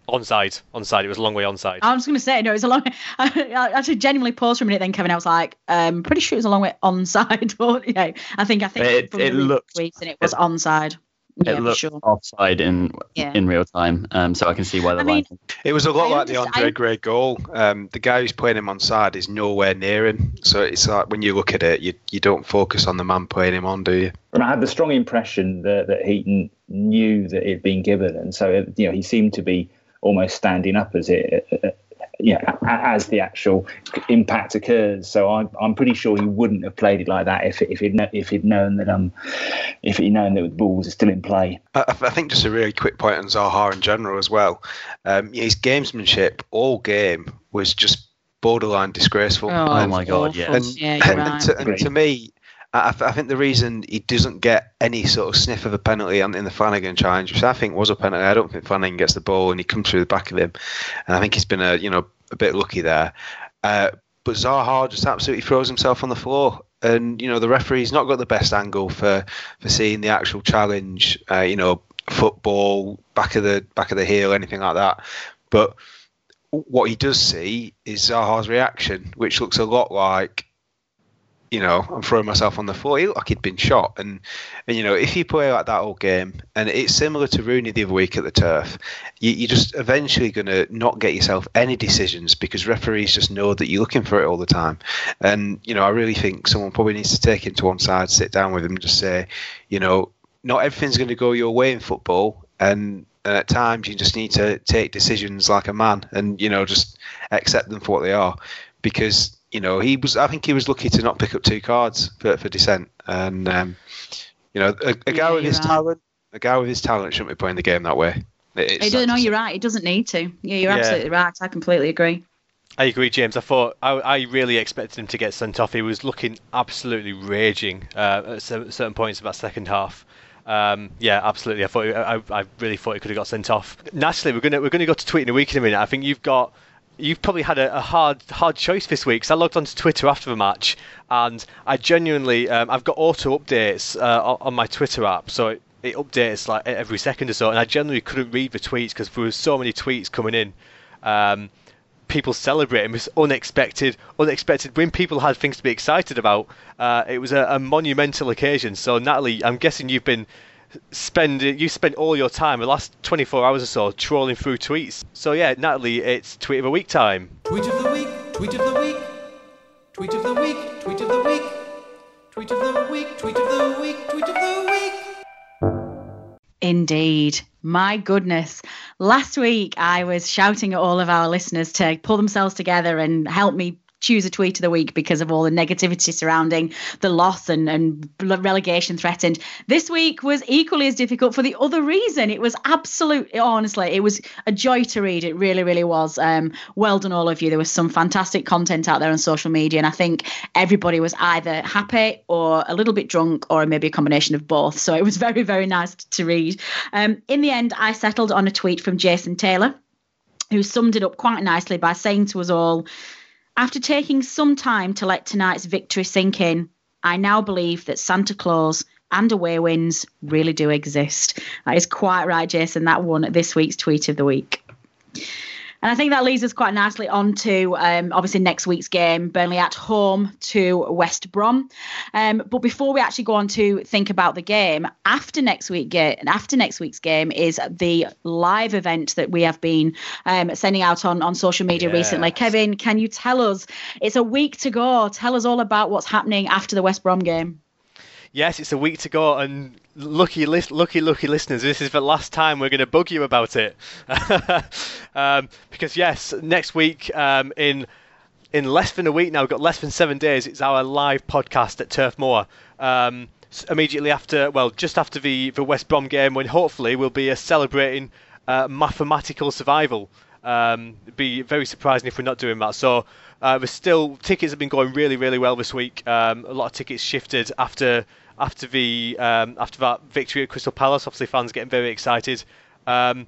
Onside, onside. It was a long way onside. I was going to say, no, it was a long way. I, I actually genuinely paused for a minute then, Kevin. I was like, um, pretty sure it was a long way onside. But, you know, I think I think it, from it the looked tweets and it was it, onside. Yeah, it looked sure. offside in yeah. in real time, um, so I can see why the line. It was a lot I like the Andre I, Gray goal. Um, the guy who's playing him onside is nowhere near him, so it's like when you look at it, you you don't focus on the man playing him on, do you? And I had the strong impression that, that Heaton knew that it had been given, and so it, you know he seemed to be almost standing up as it. Uh, you know, as the actual impact occurs. So I'm I'm pretty sure he wouldn't have played it like that if if he'd if he'd known that um if he'd known that the balls are still in play. I, I think just a really quick point on Zaha in general as well. Um, his gamesmanship all game was just borderline disgraceful. Oh, and, my god, yeah. And, yeah, you're and, right. and, to, and to me, I, I think the reason he doesn't get any sort of sniff of a penalty in the Flanagan challenge, which I think was a penalty, I don't think Flanagan gets the ball and he comes through the back of him, and I think he's been a you know a bit lucky there. Uh, but Zaha just absolutely throws himself on the floor, and you know the referee's not got the best angle for, for seeing the actual challenge. Uh, you know, football, back of the back of the heel, anything like that. But what he does see is Zaha's reaction, which looks a lot like, you know, I'm throwing myself on the floor. He looked like he'd been shot. And, and, you know, if you play like that all game, and it's similar to Rooney the other week at the Turf, you, you're just eventually going to not get yourself any decisions because referees just know that you're looking for it all the time. And, you know, I really think someone probably needs to take him to one side, sit down with him and just say, you know, not everything's going to go your way in football. And, and at times you just need to take decisions like a man and, you know, just accept them for what they are. Because, you know, he was. I think he was lucky to not pick up two cards for, for dissent. And um, you know, a, a guy yeah, with his right. talent, a guy with his talent shouldn't be playing the game that way. It, it doesn't. No, you're right. It doesn't need to. Yeah, you're Yeah. absolutely right. I completely agree. I agree, James. I thought I, I really expected him to get sent off. He was looking absolutely raging uh, at certain points of that second half. Um, yeah, absolutely. I thought I, I really thought he could have got sent off. Natalie, we're gonna we're gonna go to tweet in a week in a minute. I think you've got. You've probably had a, a hard hard choice this week. So I logged onto Twitter after the match, and I genuinely um, I've got auto updates uh, on, on my Twitter app, so it, it updates like every second or so, and I genuinely couldn't read the tweets because there were so many tweets coming in. Um, people celebrating this unexpected unexpected win. People had things to be excited about. Uh, it was a, a monumental occasion. So Natalie, I'm guessing you've been. Spend you spent all your time the last twenty-four hours or so trolling through tweets. So yeah, Natalie, it's tweet of the week time. Tweet of the week, tweet of the week, tweet of the week, tweet of the week, tweet of the week, tweet of the week, tweet of the week. Indeed. My goodness. Last week I was shouting at all of our listeners to pull themselves together and help me choose a tweet of the week because of all the negativity surrounding the loss and, and relegation threatened. This week was equally as difficult for the other reason. It was absolute, honestly, it was a joy to read. It really, really was. Um, well done, all of you. There was some fantastic content out there on social media, and I think everybody was either happy or a little bit drunk or maybe a combination of both. So it was very, very nice to read. Um, in the end, I settled on a tweet from Jason Taylor, who summed it up quite nicely by saying to us all, "After taking some time to let tonight's victory sink in, I now believe that Santa Claus and away wins really do exist." That is quite right, Jason. That won this week's tweet of the week. And I think that leads us quite nicely on to, um, obviously, next week's game, Burnley at home to West Brom. Um, but before we actually go on to think about the game, after next week ga- after next week's game is the live event that we have been um, sending out on, on social media Yes. recently. Kevin, can you tell us? It's a week to go. Tell us all about what's happening after the West Brom game. Yes, it's a week to go, and lucky, lis- lucky, lucky listeners, this is the last time we're going to bug you about it. um, because yes, next week, um, in in less than a week now, we've got less than seven days, it's our live podcast at Turf Moor. Um, immediately after, well, just after the, the West Brom game, when hopefully we'll be uh, celebrating uh, mathematical survival. Um, it'd be very surprising if we're not doing that. So uh, there's still, tickets have been going really, really well this week. Um, a lot of tickets shifted after after the um, after that victory at Crystal Palace. Obviously, fans getting very excited. Um,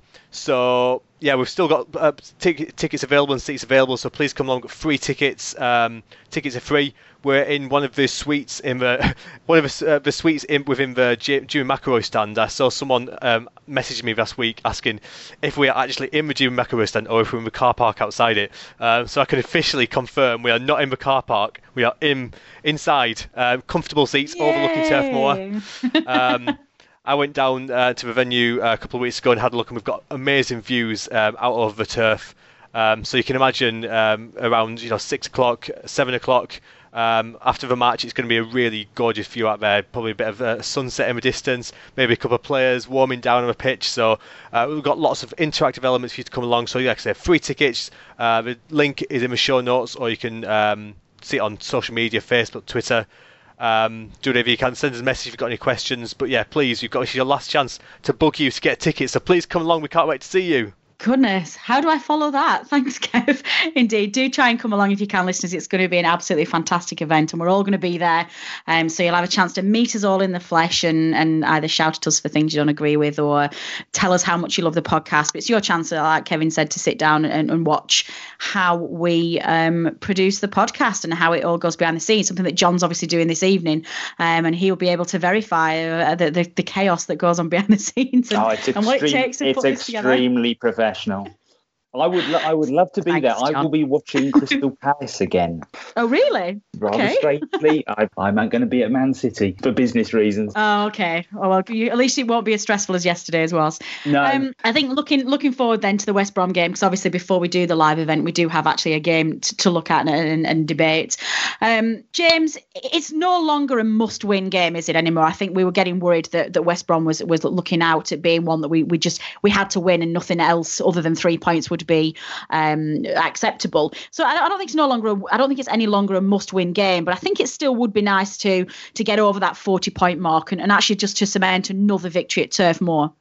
so yeah, we've still got uh, tic- tickets available and seats available. So please come along. Free tickets. Um, tickets are free. We're in one of the suites in the one of the, uh, the suites in, within the J- Jimmy McElroy stand. I saw someone um, messaging me last week asking if we are actually in the Jimmy McElroy stand or if we're in the car park outside it. Um, so I can officially confirm we are not in the car park. We are in inside, uh, comfortable seats Yay! overlooking Turf Moor. Um, I went down uh, to the venue uh, a couple of weeks ago and had a look, and we've got amazing views um, out of the turf. Um, so you can imagine um, around you know six o'clock, seven o'clock. Um, after the match, it's going to be a really gorgeous view out there. Probably a bit of a sunset in the distance, maybe a couple of players warming down on the pitch. So uh, we've got lots of interactive elements for you to come along. So like I say, free tickets. Uh, the link is in the show notes, or you can um, see it on social media, Facebook, Twitter. Um, do whatever you can. Send us a message if you've got any questions. But yeah, please, you've got this is your last chance to book you to get tickets. So please come along. We can't wait to see you. Goodness, how do I follow that? Thanks, Kev. Indeed, do try and come along if you can, listeners. It's going to be an absolutely fantastic event, and we're all going to be there. Um, so you'll have a chance to meet us all in the flesh and, and either shout at us for things you don't agree with or tell us how much you love the podcast. But it's your chance, like Kevin said, to sit down and, and watch how we um, produce the podcast and how it all goes behind the scenes, something that John's obviously doing this evening. Um, and he'll be able to verify uh, the, the, the chaos that goes on behind the scenes and, oh, it's and what it takes to it's put this together. extremely professional. Well, I would, lo- I would love to be Thanks, there. I John. will be watching Crystal Palace again. Oh, really? Rather Okay. strangely, I, I'm going to be at Man City for business reasons. Oh, okay. Oh, well, you, at least it won't be as stressful as yesterday's was. No. Um, I think looking looking forward then to the West Brom game, because obviously before we do the live event, we do have actually a game t- to look at and, and, and debate. Um, James, it's no longer a must-win game, is it anymore? I think we were getting worried that, that West Brom was was looking out at being one that we, we just we had to win and nothing else other than three points would be um, acceptable. So I, I don't think it's no longer a, I don't think it's any longer a must-win game, but I think it still would be nice to to get over that forty-point mark and, and actually just to cement another victory at Turf Moor.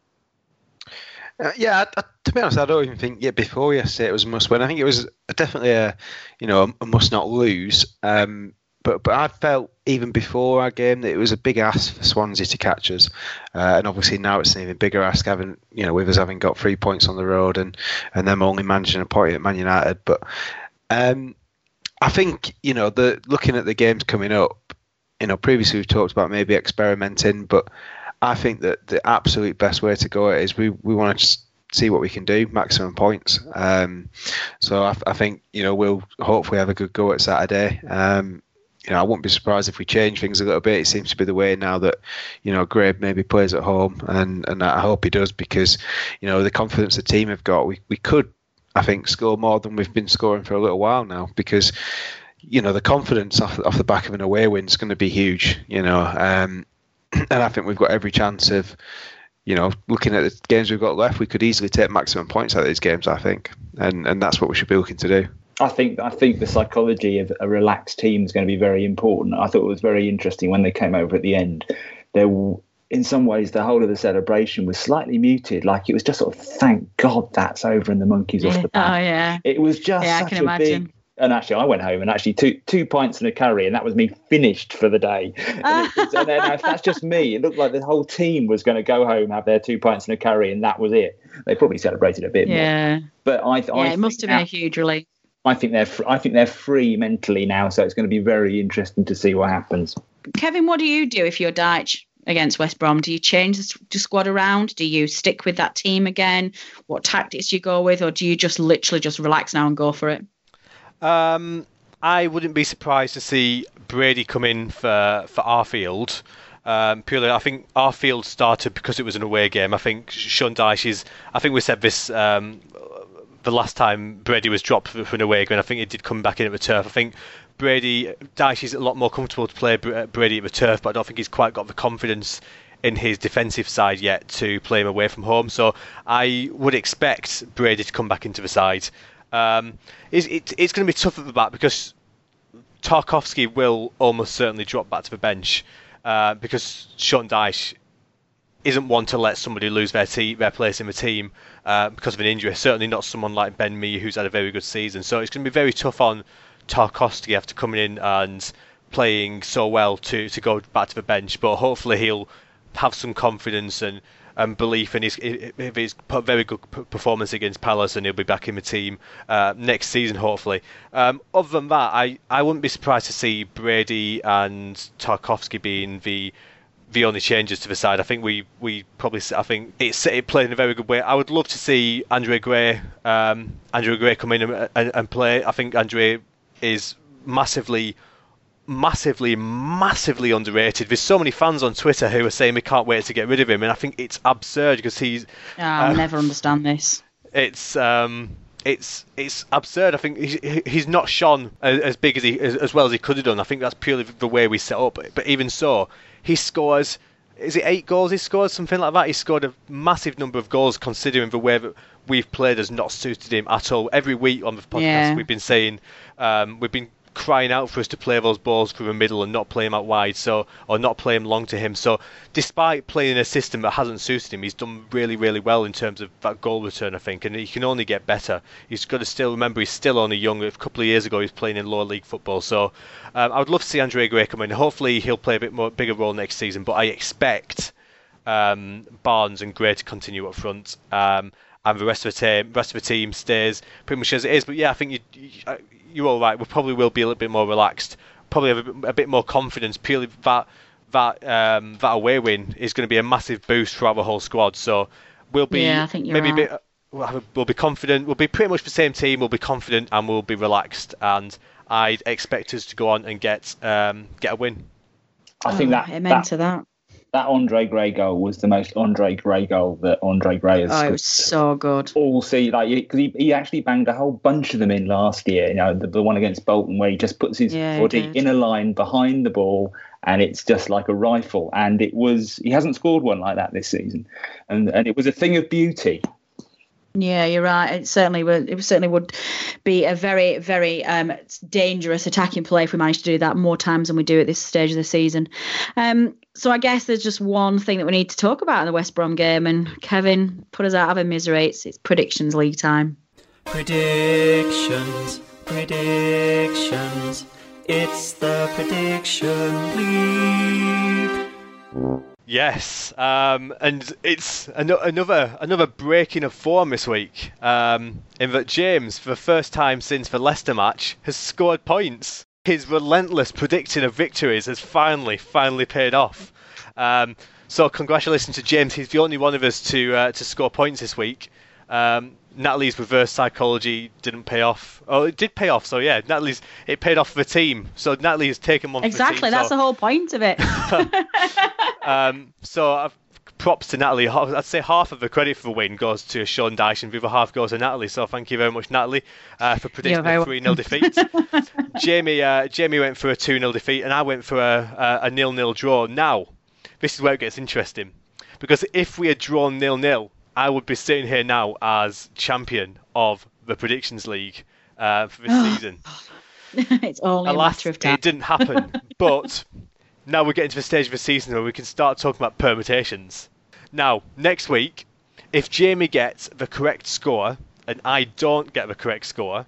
Uh, yeah, I, I, to be honest, I don't even think yeah, before yesterday it was a must-win. I think it was definitely a you know a must-not-lose. Um, but but I felt even before our game that it was a big ask for Swansea to catch us, uh, and obviously now it's an even bigger ask having you know with us having got three points on the road and and them only managing a point at Man United. But um, I think you know the looking at the games coming up, you know previously we've talked about maybe experimenting, but I think that the absolute best way to go is we, we want to just see what we can do, maximum points. Um, so I, I think, you know, we'll hopefully have a good go at Saturday. Um, you know, I wouldn't be surprised if we change things a little bit. It seems to be the way now that, you know, Grabe maybe plays at home, and, and I hope he does because, you know, the confidence the team have got, we, we could, I think, score more than we've been scoring for a little while now because, you know, the confidence off, off the back of an away win is going to be huge, you know. Um, And I think we've got every chance of, you know, looking at the games we've got left, we could easily take maximum points out of these games, I think. And and that's what we should be looking to do. I think I think the psychology of a relaxed team is going to be very important. I thought it was very interesting when they came over at the end. There, in some ways, the whole of the celebration was slightly muted. Like it was just sort of, thank God that's over and the monkeys Yeah. off the back. Oh, yeah. It was just Yeah, I such can a imagine. big... And actually, I went home and actually two two pints and a curry, and that was me finished for the day. And, it, it's- and then if that's just me, it looked like the whole team was going to go home, have their two pints and a curry, and that was it. They probably celebrated a bit more. Yeah. But I, Yeah, I it must have think been a huge relief. I think they're fr- I think they're free mentally now, so it's going to be very interesting to see what happens. Kevin, what do you do if you're Dyche against West Brom? Do you change the, s- the squad around? Do you stick with that team again? What tactics do you go with? Or do you just literally just relax now and go for it? Um, I wouldn't be surprised to see Brady come in for for Arfield. Um, purely, I think Arfield started because it was an away game. I think Sean Dyche is. I think we said this um, the last time Brady was dropped for, for an away game. I think it did come back in at the turf. I think Brady Dyche is a lot more comfortable to play Brady at the turf, but I don't think he's quite got the confidence in his defensive side yet to play him away from home. So I would expect Brady to come back into the side. Um, it's, it, it's going to be tough at the back because Tarkowski will almost certainly drop back to the bench uh, because Sean Dyche isn't one to let somebody lose their te- their place in the team uh, because of an injury. Certainly not someone like Ben Mee who's had a very good season. So it's going to be very tough on Tarkowski after coming in and playing so well to, to go back to the bench. But hopefully he'll have some confidence and and belief in his if he's put a very good performance against Palace, and he'll be back in the team uh, next season, hopefully. Um, other than that, I, I wouldn't be surprised to see Brady and Tarkowski being the the only changes to the side. I think we, we probably I think it's it played in a very good way. I would love to see Andre Gray um, Andre Gray come in and, and, and play. I think Andre is massively. massively massively underrated. There's so many fans on Twitter who are saying we can't wait to get rid of him, and I think it's absurd because he's oh, I'll uh, never understand this. It's um it's it's absurd. I think he, he's not shone as, as big as he as, as well as he could have done. I think that's purely the way we set up, but even so he scores, is it eight goals he scored, something like that? He scored a massive number of goals considering the way that we've played has not suited him at all. Every week on the podcast yeah. we've been saying um we've been crying out for us to play those balls through the middle and not play him out wide, so or not play him long to him. So despite playing in a system that hasn't suited him, he's done really really well in terms of that goal return, I think, and he can only get better. He's got to still remember he's still only young. A couple of years ago he was playing in lower league football, so um, I would love to see Andre Gray come in. Hopefully he'll play a bit more bigger role next season, but I expect um, Barnes and Gray to continue up front, um, and the rest of the team rest of the team stays pretty much as it is. But yeah, I think you, you you're all right. We probably will be a little bit more relaxed, probably have a bit, a bit more confidence. Purely that that um, that away win is going to be a massive boost throughout the whole squad. So we'll be yeah, I think you're maybe right. a bit. We'll, have a, we'll be confident. We'll be pretty much the same team. We'll be confident and we'll be relaxed. And I'd expect us to go on and get um, get a win. I think oh, that amen that, to that. that Andre Gray goal was the most Andre Gray goal that Andre Gray has Oh, scored. it was so good. All see, like, because he, he actually banged a whole bunch of them in last year. You know, the, the one against Bolton where he just puts his Yeah, he body did. in a line behind the ball, and it's just like a rifle. And it was he hasn't scored one like that this season, and and it was a thing of beauty. Yeah, you're right. It certainly would. It certainly would be a very, very um, dangerous attacking play if we manage to do that more times than we do at this stage of the season. Um, so I guess there's just one thing that we need to talk about in the West Brom game, and Kevin, put us out of our misery. It's, it's predictions league time. Predictions, predictions. It's the prediction league. Yes, um, and it's an- another another breaking of form this week. Um, in that James, for the first time since the Leicester match, has scored points. His relentless predicting of victories has finally, finally paid off. Um, so congratulations to James. He's the only one of us to uh, to score points this week. Um, Natalie's reverse psychology didn't pay off. Oh, it did pay off. So yeah, Natalie's it paid off for the team. So Natalie has taken one Exactly, for the team. that's so, the whole point of it. um, so I've, props to Natalie. I'd say half of the credit for the win goes to Sean Dyche and the other half goes to Natalie. So thank you very much, Natalie, uh, for predicting a three nil defeat. Jamie uh, Jamie went for a two nil defeat and I went for a, a, a nil nil draw. Now, this is where it gets interesting. Because if we had drawn nil nil, I would be sitting here now as champion of the Predictions League uh, for this season. It's only Alas, a matter of time. it didn't happen. But now we're getting to the stage of the season where we can start talking about permutations. Now, next week, if Jamie gets the correct score and I don't get the correct score,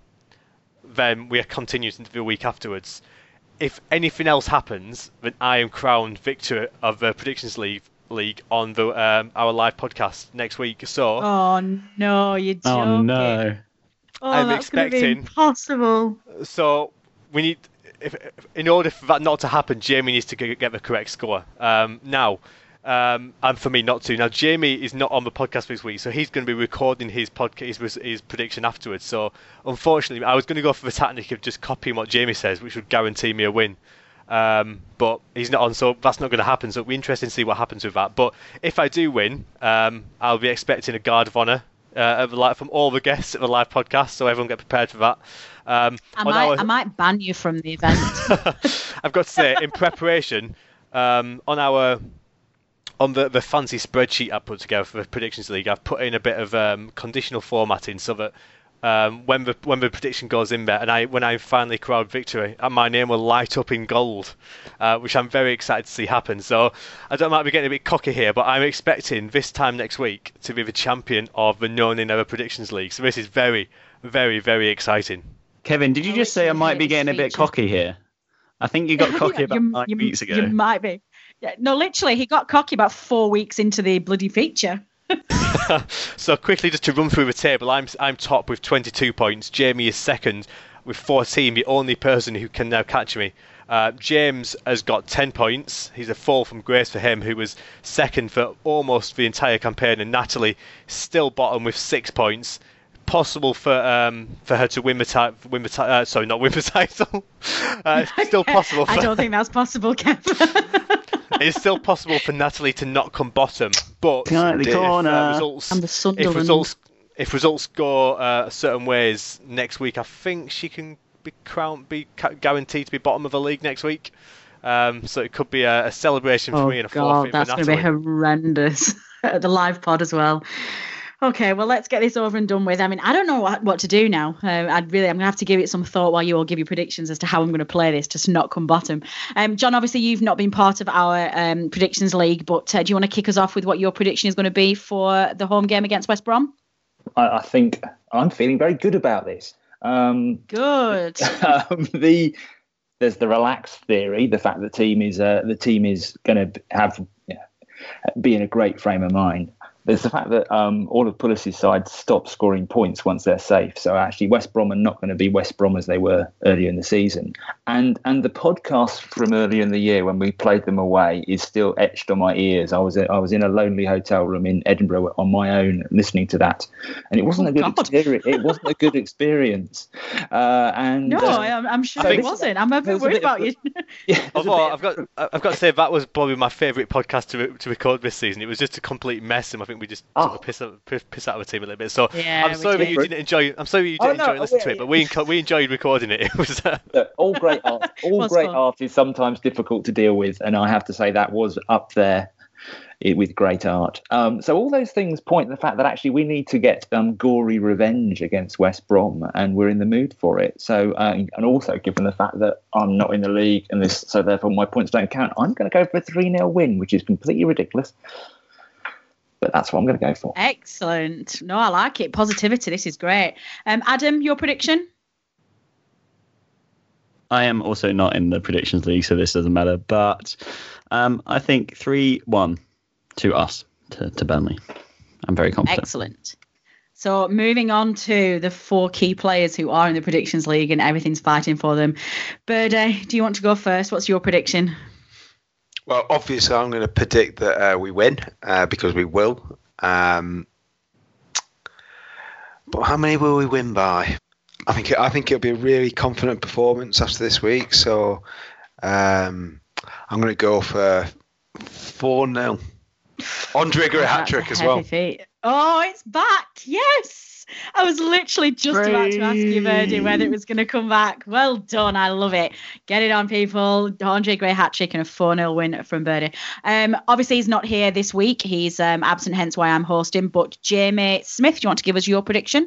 then we are continued into the week afterwards. If anything else happens, then I am crowned victor of the Predictions League League on the um, our live podcast next week. So Oh no, you're joking. Oh no. Oh, I'm that's gonna be expecting- impossible. so we need, if, if in order for that not to happen, Jamie needs to get, get the correct score. Um, now, um, and for me not to. Now Jamie is not on the podcast this week, so he's going to be recording his podcast, his, his prediction afterwards. So unfortunately, I was going to go for the tactic of just copying what Jamie says, which would guarantee me a win. Um, but he's not on, so that's not going to happen. So it'll be interesting to see what happens with that. But if I do win, um, I'll be expecting a guard of honour uh, like from all the guests at the live podcast. So everyone get prepared for that. Um, I might, our... I might ban you from the event. I've got to say, in preparation, um, on our on the, the fancy spreadsheet I put together for the Predictions League, I've put in a bit of um, conditional formatting so that um, when the when the prediction goes in there, and I when I finally crowd victory, and my name will light up in gold, uh, which I'm very excited to see happen. So I don't might be getting a bit cocky here, but I'm expecting this time next week to be the champion of the Known in Our Predictions League. So this is very, very, very exciting. Kevin, did you I just wish say I you might heard be this getting a bit feature. cocky here? I think you got cocky Yeah, about you, nine you, weeks ago. You might be. Yeah, no, literally, he got cocky about four weeks into the bloody feature. So quickly, just to run through the table, I'm I'm top with twenty-two points. Jamie is second with fourteen, the only person who can now catch me. Uh, James has got ten points. He's a fall from grace for him, who was second for almost the entire campaign. And Natalie still bottom with six points. Possible for um for her to win the title. Win the ti- uh, sorry, not win the title. uh, it's still possible. For I don't think that's possible, Kev. It's still possible for Natalie to not come bottom, but Behind the if, corner. uh, results, I'm the Sunderland. if results if results go uh, certain ways next week, I think she can be crowned, be ca- guaranteed to be bottom of the league next week. Um, so it could be a, a celebration for Oh me and a God, forfeit that's for going to Natalie. be horrendous. At the live pod as well. Okay, well, let's get this over and done with. I mean, I don't know what, what to do now. Uh, I'd really, I'm going to have to give it some thought while you all give your predictions as to how I'm going to play this to not come bottom. Um, John, obviously, you've not been part of our um, predictions league, but uh, do you want to kick us off with what your prediction is going to be for the home game against West Brom? I, I think I'm feeling very good about this. Um, Good. um, the there's the relaxed theory, the fact that the team is uh, the team is going to have you know, be in a great frame of mind. There's the fact that um, all of Pulis's sides stop scoring points once they're safe. So actually, West Brom are not going to be West Brom as they were earlier in the season. And and the podcast from earlier in the year when we played them away is still etched on my ears. I was I was in a lonely hotel room in Edinburgh on my own listening to that, and it wasn't Oh, a good God. experience. It wasn't a good experience. Uh, and No, uh, I'm, I'm sure so it this- wasn't. I'm a there bit was a worried bit of about you. yeah, there's a Although bit I've got, I've got to say that was probably my favourite podcast to to record this season. It was just a complete mess, and I think we just Oh. sort of piss out, piss, piss out of the team a little bit. So Yeah, I'm we sorry that did. you didn't enjoy. I'm sorry you Oh, didn't no, enjoy listening to yeah, it, but we enco- we enjoyed recording it. It was. Uh, Look, all great art, all Was great fun. art is sometimes difficult to deal with, and I have to say that was up there i- with great art. Um, so all those things point to the fact that actually we need to get um, gory revenge against West Brom, and we're in the mood for it. So, uh, and also given the fact that I'm not in the league, and this, so therefore my points don't count, I'm going to go for a three nil win, which is completely ridiculous. But that's what I'm going to go for. Excellent. No, I like it. Positivity. This is great. Um, Adam, your prediction? I am also not in the predictions league, so this doesn't matter. But um, I think three one to us, to, to Burnley. I'm very confident. Excellent. So moving on to the four key players who are in the predictions league and everything's fighting for them. Birdie, do you want to go first? What's your prediction? Well, obviously, I'm going to predict that uh, we win uh, because we will. Um, but how many will we win by? I think it, I think it'll be a really confident performance after this week. So um, I'm going to go for four nil. Andre Gray hat That's trick a as heavy well. feat. Oh, it's back. Yes. I was literally just about to ask you, Birdie, whether it was going to come back. Well done. I love it. Get it on, people. Andre Gray hat trick and a four nil win from Birdie. Um, obviously, he's not here this week. He's um, absent, hence why I'm hosting. But Jamie Smith, do you want to give us your prediction?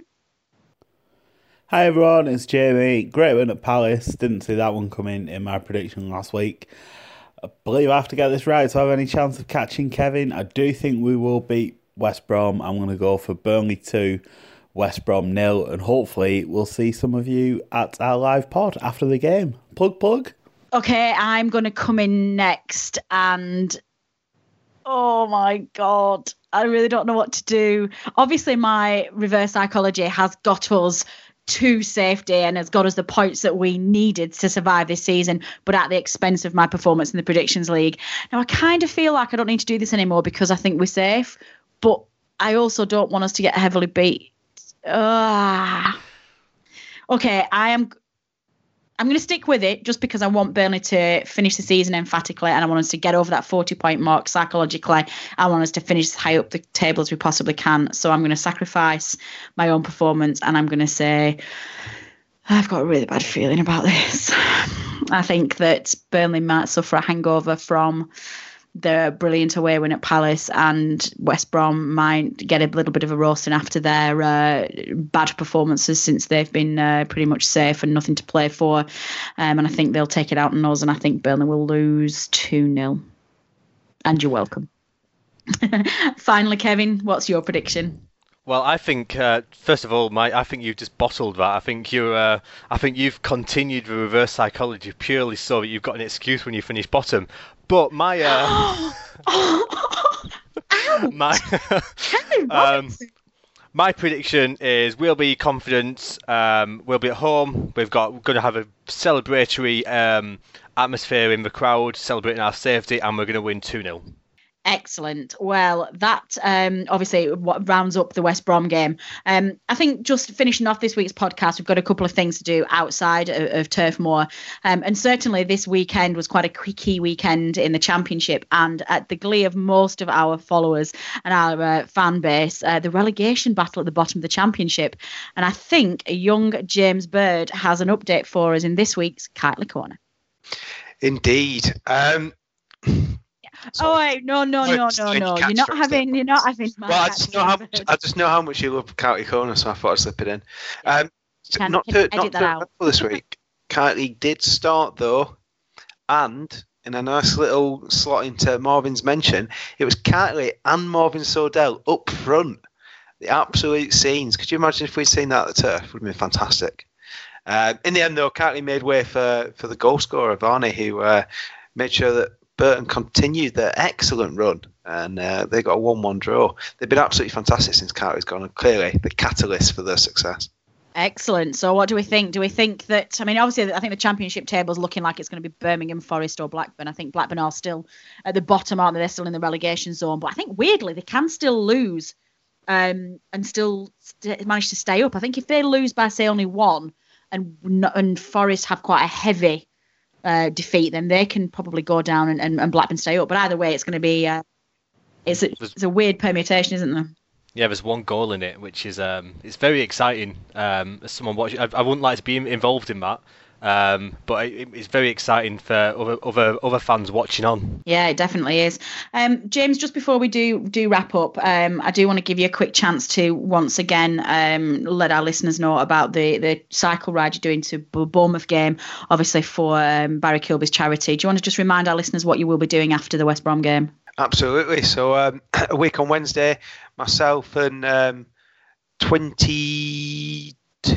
Hi everyone, it's Jamie. Great win at Palace. Didn't see that one coming in my prediction last week. I believe I have to get this right to have any chance of catching Kevin. I do think we will beat West Brom. I'm going to go for Burnley two, West Brom nil, and hopefully we'll see some of you at our live pod after the game. Plug, plug. Okay, I'm going to come in next and oh my God, I really don't know what to do. Obviously, my reverse psychology has got us to safety and has got us the points that we needed to survive this season, but at the expense of my performance in the predictions league. Now, I kind of feel like I don't need to do this anymore because I think we're safe, but I also don't want us to get heavily beat. Uh, okay, I am... I'm going to stick with it just because I want Burnley to finish the season emphatically and I want us to get over that forty-point mark psychologically. I want us to finish as high up the table as we possibly can. So I'm going to sacrifice my own performance and I'm going to say I've got a really bad feeling about this. I think that Burnley might suffer a hangover from the brilliant away win at Palace and West Brom might get a little bit of a roasting after their uh, bad performances since they've been uh, pretty much safe and nothing to play for. Um, and I think they'll take it out on us and I think Burnley will lose two nil. And you're welcome. Finally, Kevin, what's your prediction? Well, I think uh, first of all, Mike, I think you've just bottled that. I think you, uh, I think you've continued the reverse psychology purely so that you've got an excuse when you finish bottom. But my, uh, my, um, my prediction is we'll be confident. Um, we'll be at home. We've got we're going to have a celebratory um, atmosphere in the crowd, celebrating our safety, and we're going to win two nil. Excellent. Well, that um, obviously what rounds up the West Brom game. Um, I think just finishing off this week's podcast, we've got a couple of things to do outside of, of Turf Moor. Um, and certainly this weekend was quite a key weekend in the Championship. And at the glee of most of our followers and our uh, fan base, uh, the relegation battle at the bottom of the Championship. And I think a young James Bird has an update for us in this week's Kitely Corner. Indeed. Um... Sorry. Oh wait, no, no, no, no, no! You're not having, you're not having. My well, I just know how much, I just know how much you love County Corner, so I thought I'd slip it in. Um, can, not can to not to this week. County did start though, and in a nice little slot into Marvin's mention, it was County and Marvin Sordell up front. The absolute scenes. Could you imagine if we'd seen that at the Turf? It would have been fantastic. Uh, in the end, though, County made way for for the goal scorer Varney, who uh, made sure that Burton continued their excellent run, and uh, they got a one one draw. They've been absolutely fantastic since County's gone, and clearly the catalyst for their success. Excellent. So what do we think? Do we think that, I mean, obviously, I think the Championship table is looking like it's going to be Birmingham, Forest or Blackburn. I think Blackburn are still at the bottom, aren't they? They're still in the relegation zone. But I think, weirdly, they can still lose um, and still st- manage to stay up. I think if they lose by, say, only one, and, and Forest have quite a heavy Uh, defeat, then they can probably go down and, and, and Blackburn stay up. But either way, it's going to be uh, it's, a, it's a weird permutation, isn't there? Yeah, there's one goal in it, which is um, it's very exciting. Um, as someone watching, I, I wouldn't like to be involved in that, um, but it, it's very exciting for other other other fans watching on. Yeah, it definitely is. Um, James, just before we do do wrap up, um, I do want to give you a quick chance to once again um, let our listeners know about the the cycle ride you're doing to the Bournemouth game, obviously for um, Barry Kilby's charity. Do you want to just remind our listeners what you will be doing after the West Brom game? Absolutely. So um, a week on Wednesday, myself and um, twenty-two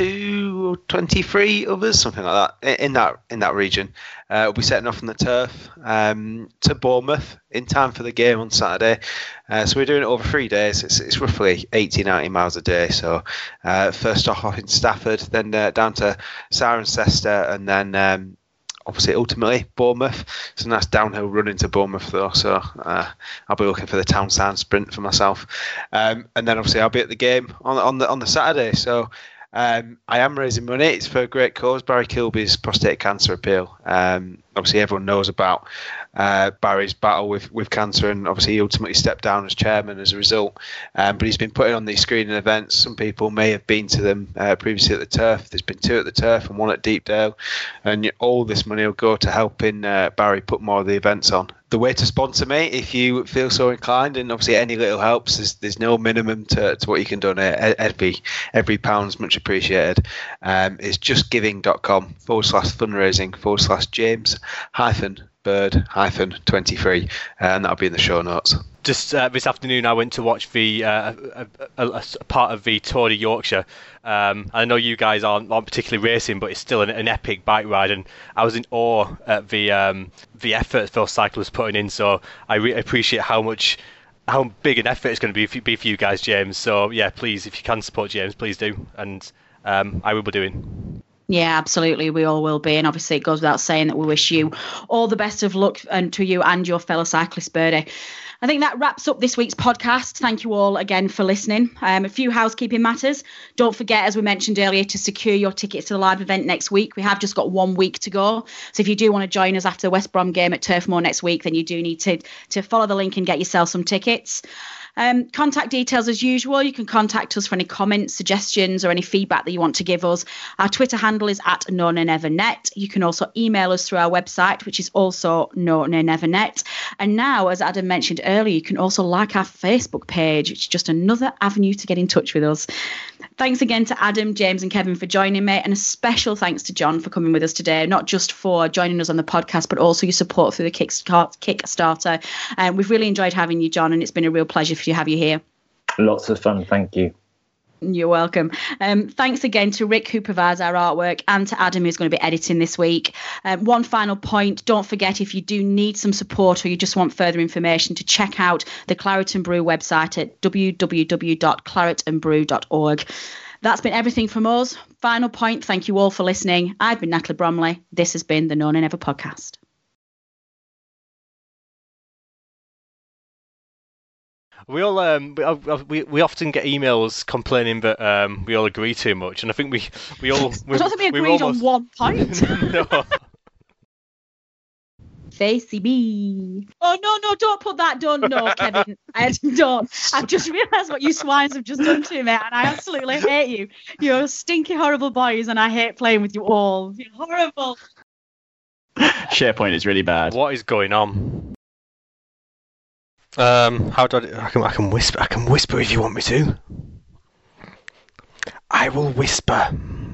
or twenty-three others, something like that, in that in that region, uh, we'll be setting off on the Turf um, to Bournemouth in time for the game on Saturday. Uh, so we're doing it over three days. It's, it's roughly eighty, ninety miles a day. So uh, first stop off in Stafford, then uh, down to Cirencester, and then um, obviously ultimately Bournemouth. It's a nice downhill run into Bournemouth though, so uh, I'll be looking for the town sign sprint for myself, um, and then obviously I'll be at the game on on the on the Saturday. So um, I am raising money. It's for a great cause, Barry Kilby's prostate cancer appeal. Um, obviously everyone knows about uh, Barry's battle with, with cancer, and obviously he ultimately stepped down as chairman as a result. Um, but he's been putting on these screening events. Some people may have been to them uh, previously at the Turf. There's been two at the Turf and one at Deepdale, and all this money will go to helping uh, Barry put more of the events on. The way to sponsor me, if you feel so inclined, and obviously any little helps, there's, there's no minimum to, to what you can donate. Every every pound's much appreciated. Um, it's justgiving.com forward slash fundraising forward slash James hyphen Bird hyphen twenty-three, and that'll be in the show notes. Just uh, this afternoon, I went to watch the uh, a, a, a, a part of the Tour de Yorkshire. Um, I know you guys aren't, aren't particularly racing, but it's still an, an epic bike ride, and I was in awe at the um, the effort those cyclists putting in. So I really appreciate how much how big an effort it's going to be for, be for you guys, James. So yeah, please, if you can support James, please do, and um, I will be doing. Yeah, absolutely. We all will be. And obviously it goes without saying that we wish you all the best of luck, and to you and your fellow cyclist, Birdie. I think that wraps up this week's podcast. Thank you all again for listening. Um, a few housekeeping matters. Don't forget, as we mentioned earlier, to secure your tickets to the live event next week. We have just got one week to go. So if you do want to join us after the West Brom game at Turf Moor next week, then you do need to, to follow the link and get yourself some tickets. Um, contact details as usual. You can contact us for any comments, suggestions, or any feedback that you want to give us. Our Twitter handle is at no nay never net. You can also email us through our website, which is also no nay never net. And now, as Adam mentioned earlier, you can also like our Facebook page, which is just another avenue to get in touch with us. Thanks again to Adam, James and Kevin for joining me, and a special thanks to John for coming with us today, not just for joining us on the podcast, but also your support through the Kickstarter. Um, we've really enjoyed having you, John, and it's been a real pleasure for you to have you here. Lots of fun, thank you. You're welcome. Um, thanks again to Rick, who provides our artwork, and to Adam, who's going to be editing this week. Um, one final point, don't forget, if you do need some support or you just want further information, to check out the Claret and Brew website at w w w dot claret and brew dot org. That's been everything from us. Final point, thank you all for listening. I've been Natalie Bromley. This has been the No Nay Never podcast. We all um we we often get emails complaining that um we all agree too much, and I think we we all we, I don't think we agreed almost... on one point. No. Facey B. Oh no, no, don't put that done. No, Kevin, I don't. I've just realised what you swines have just done to me, and I absolutely hate you. You're stinky, horrible boys, and I hate playing with you all. You're horrible. SharePoint is really bad. What is going on? Um, how do I? I can, I can whisper. I can whisper if you want me to. I will whisper.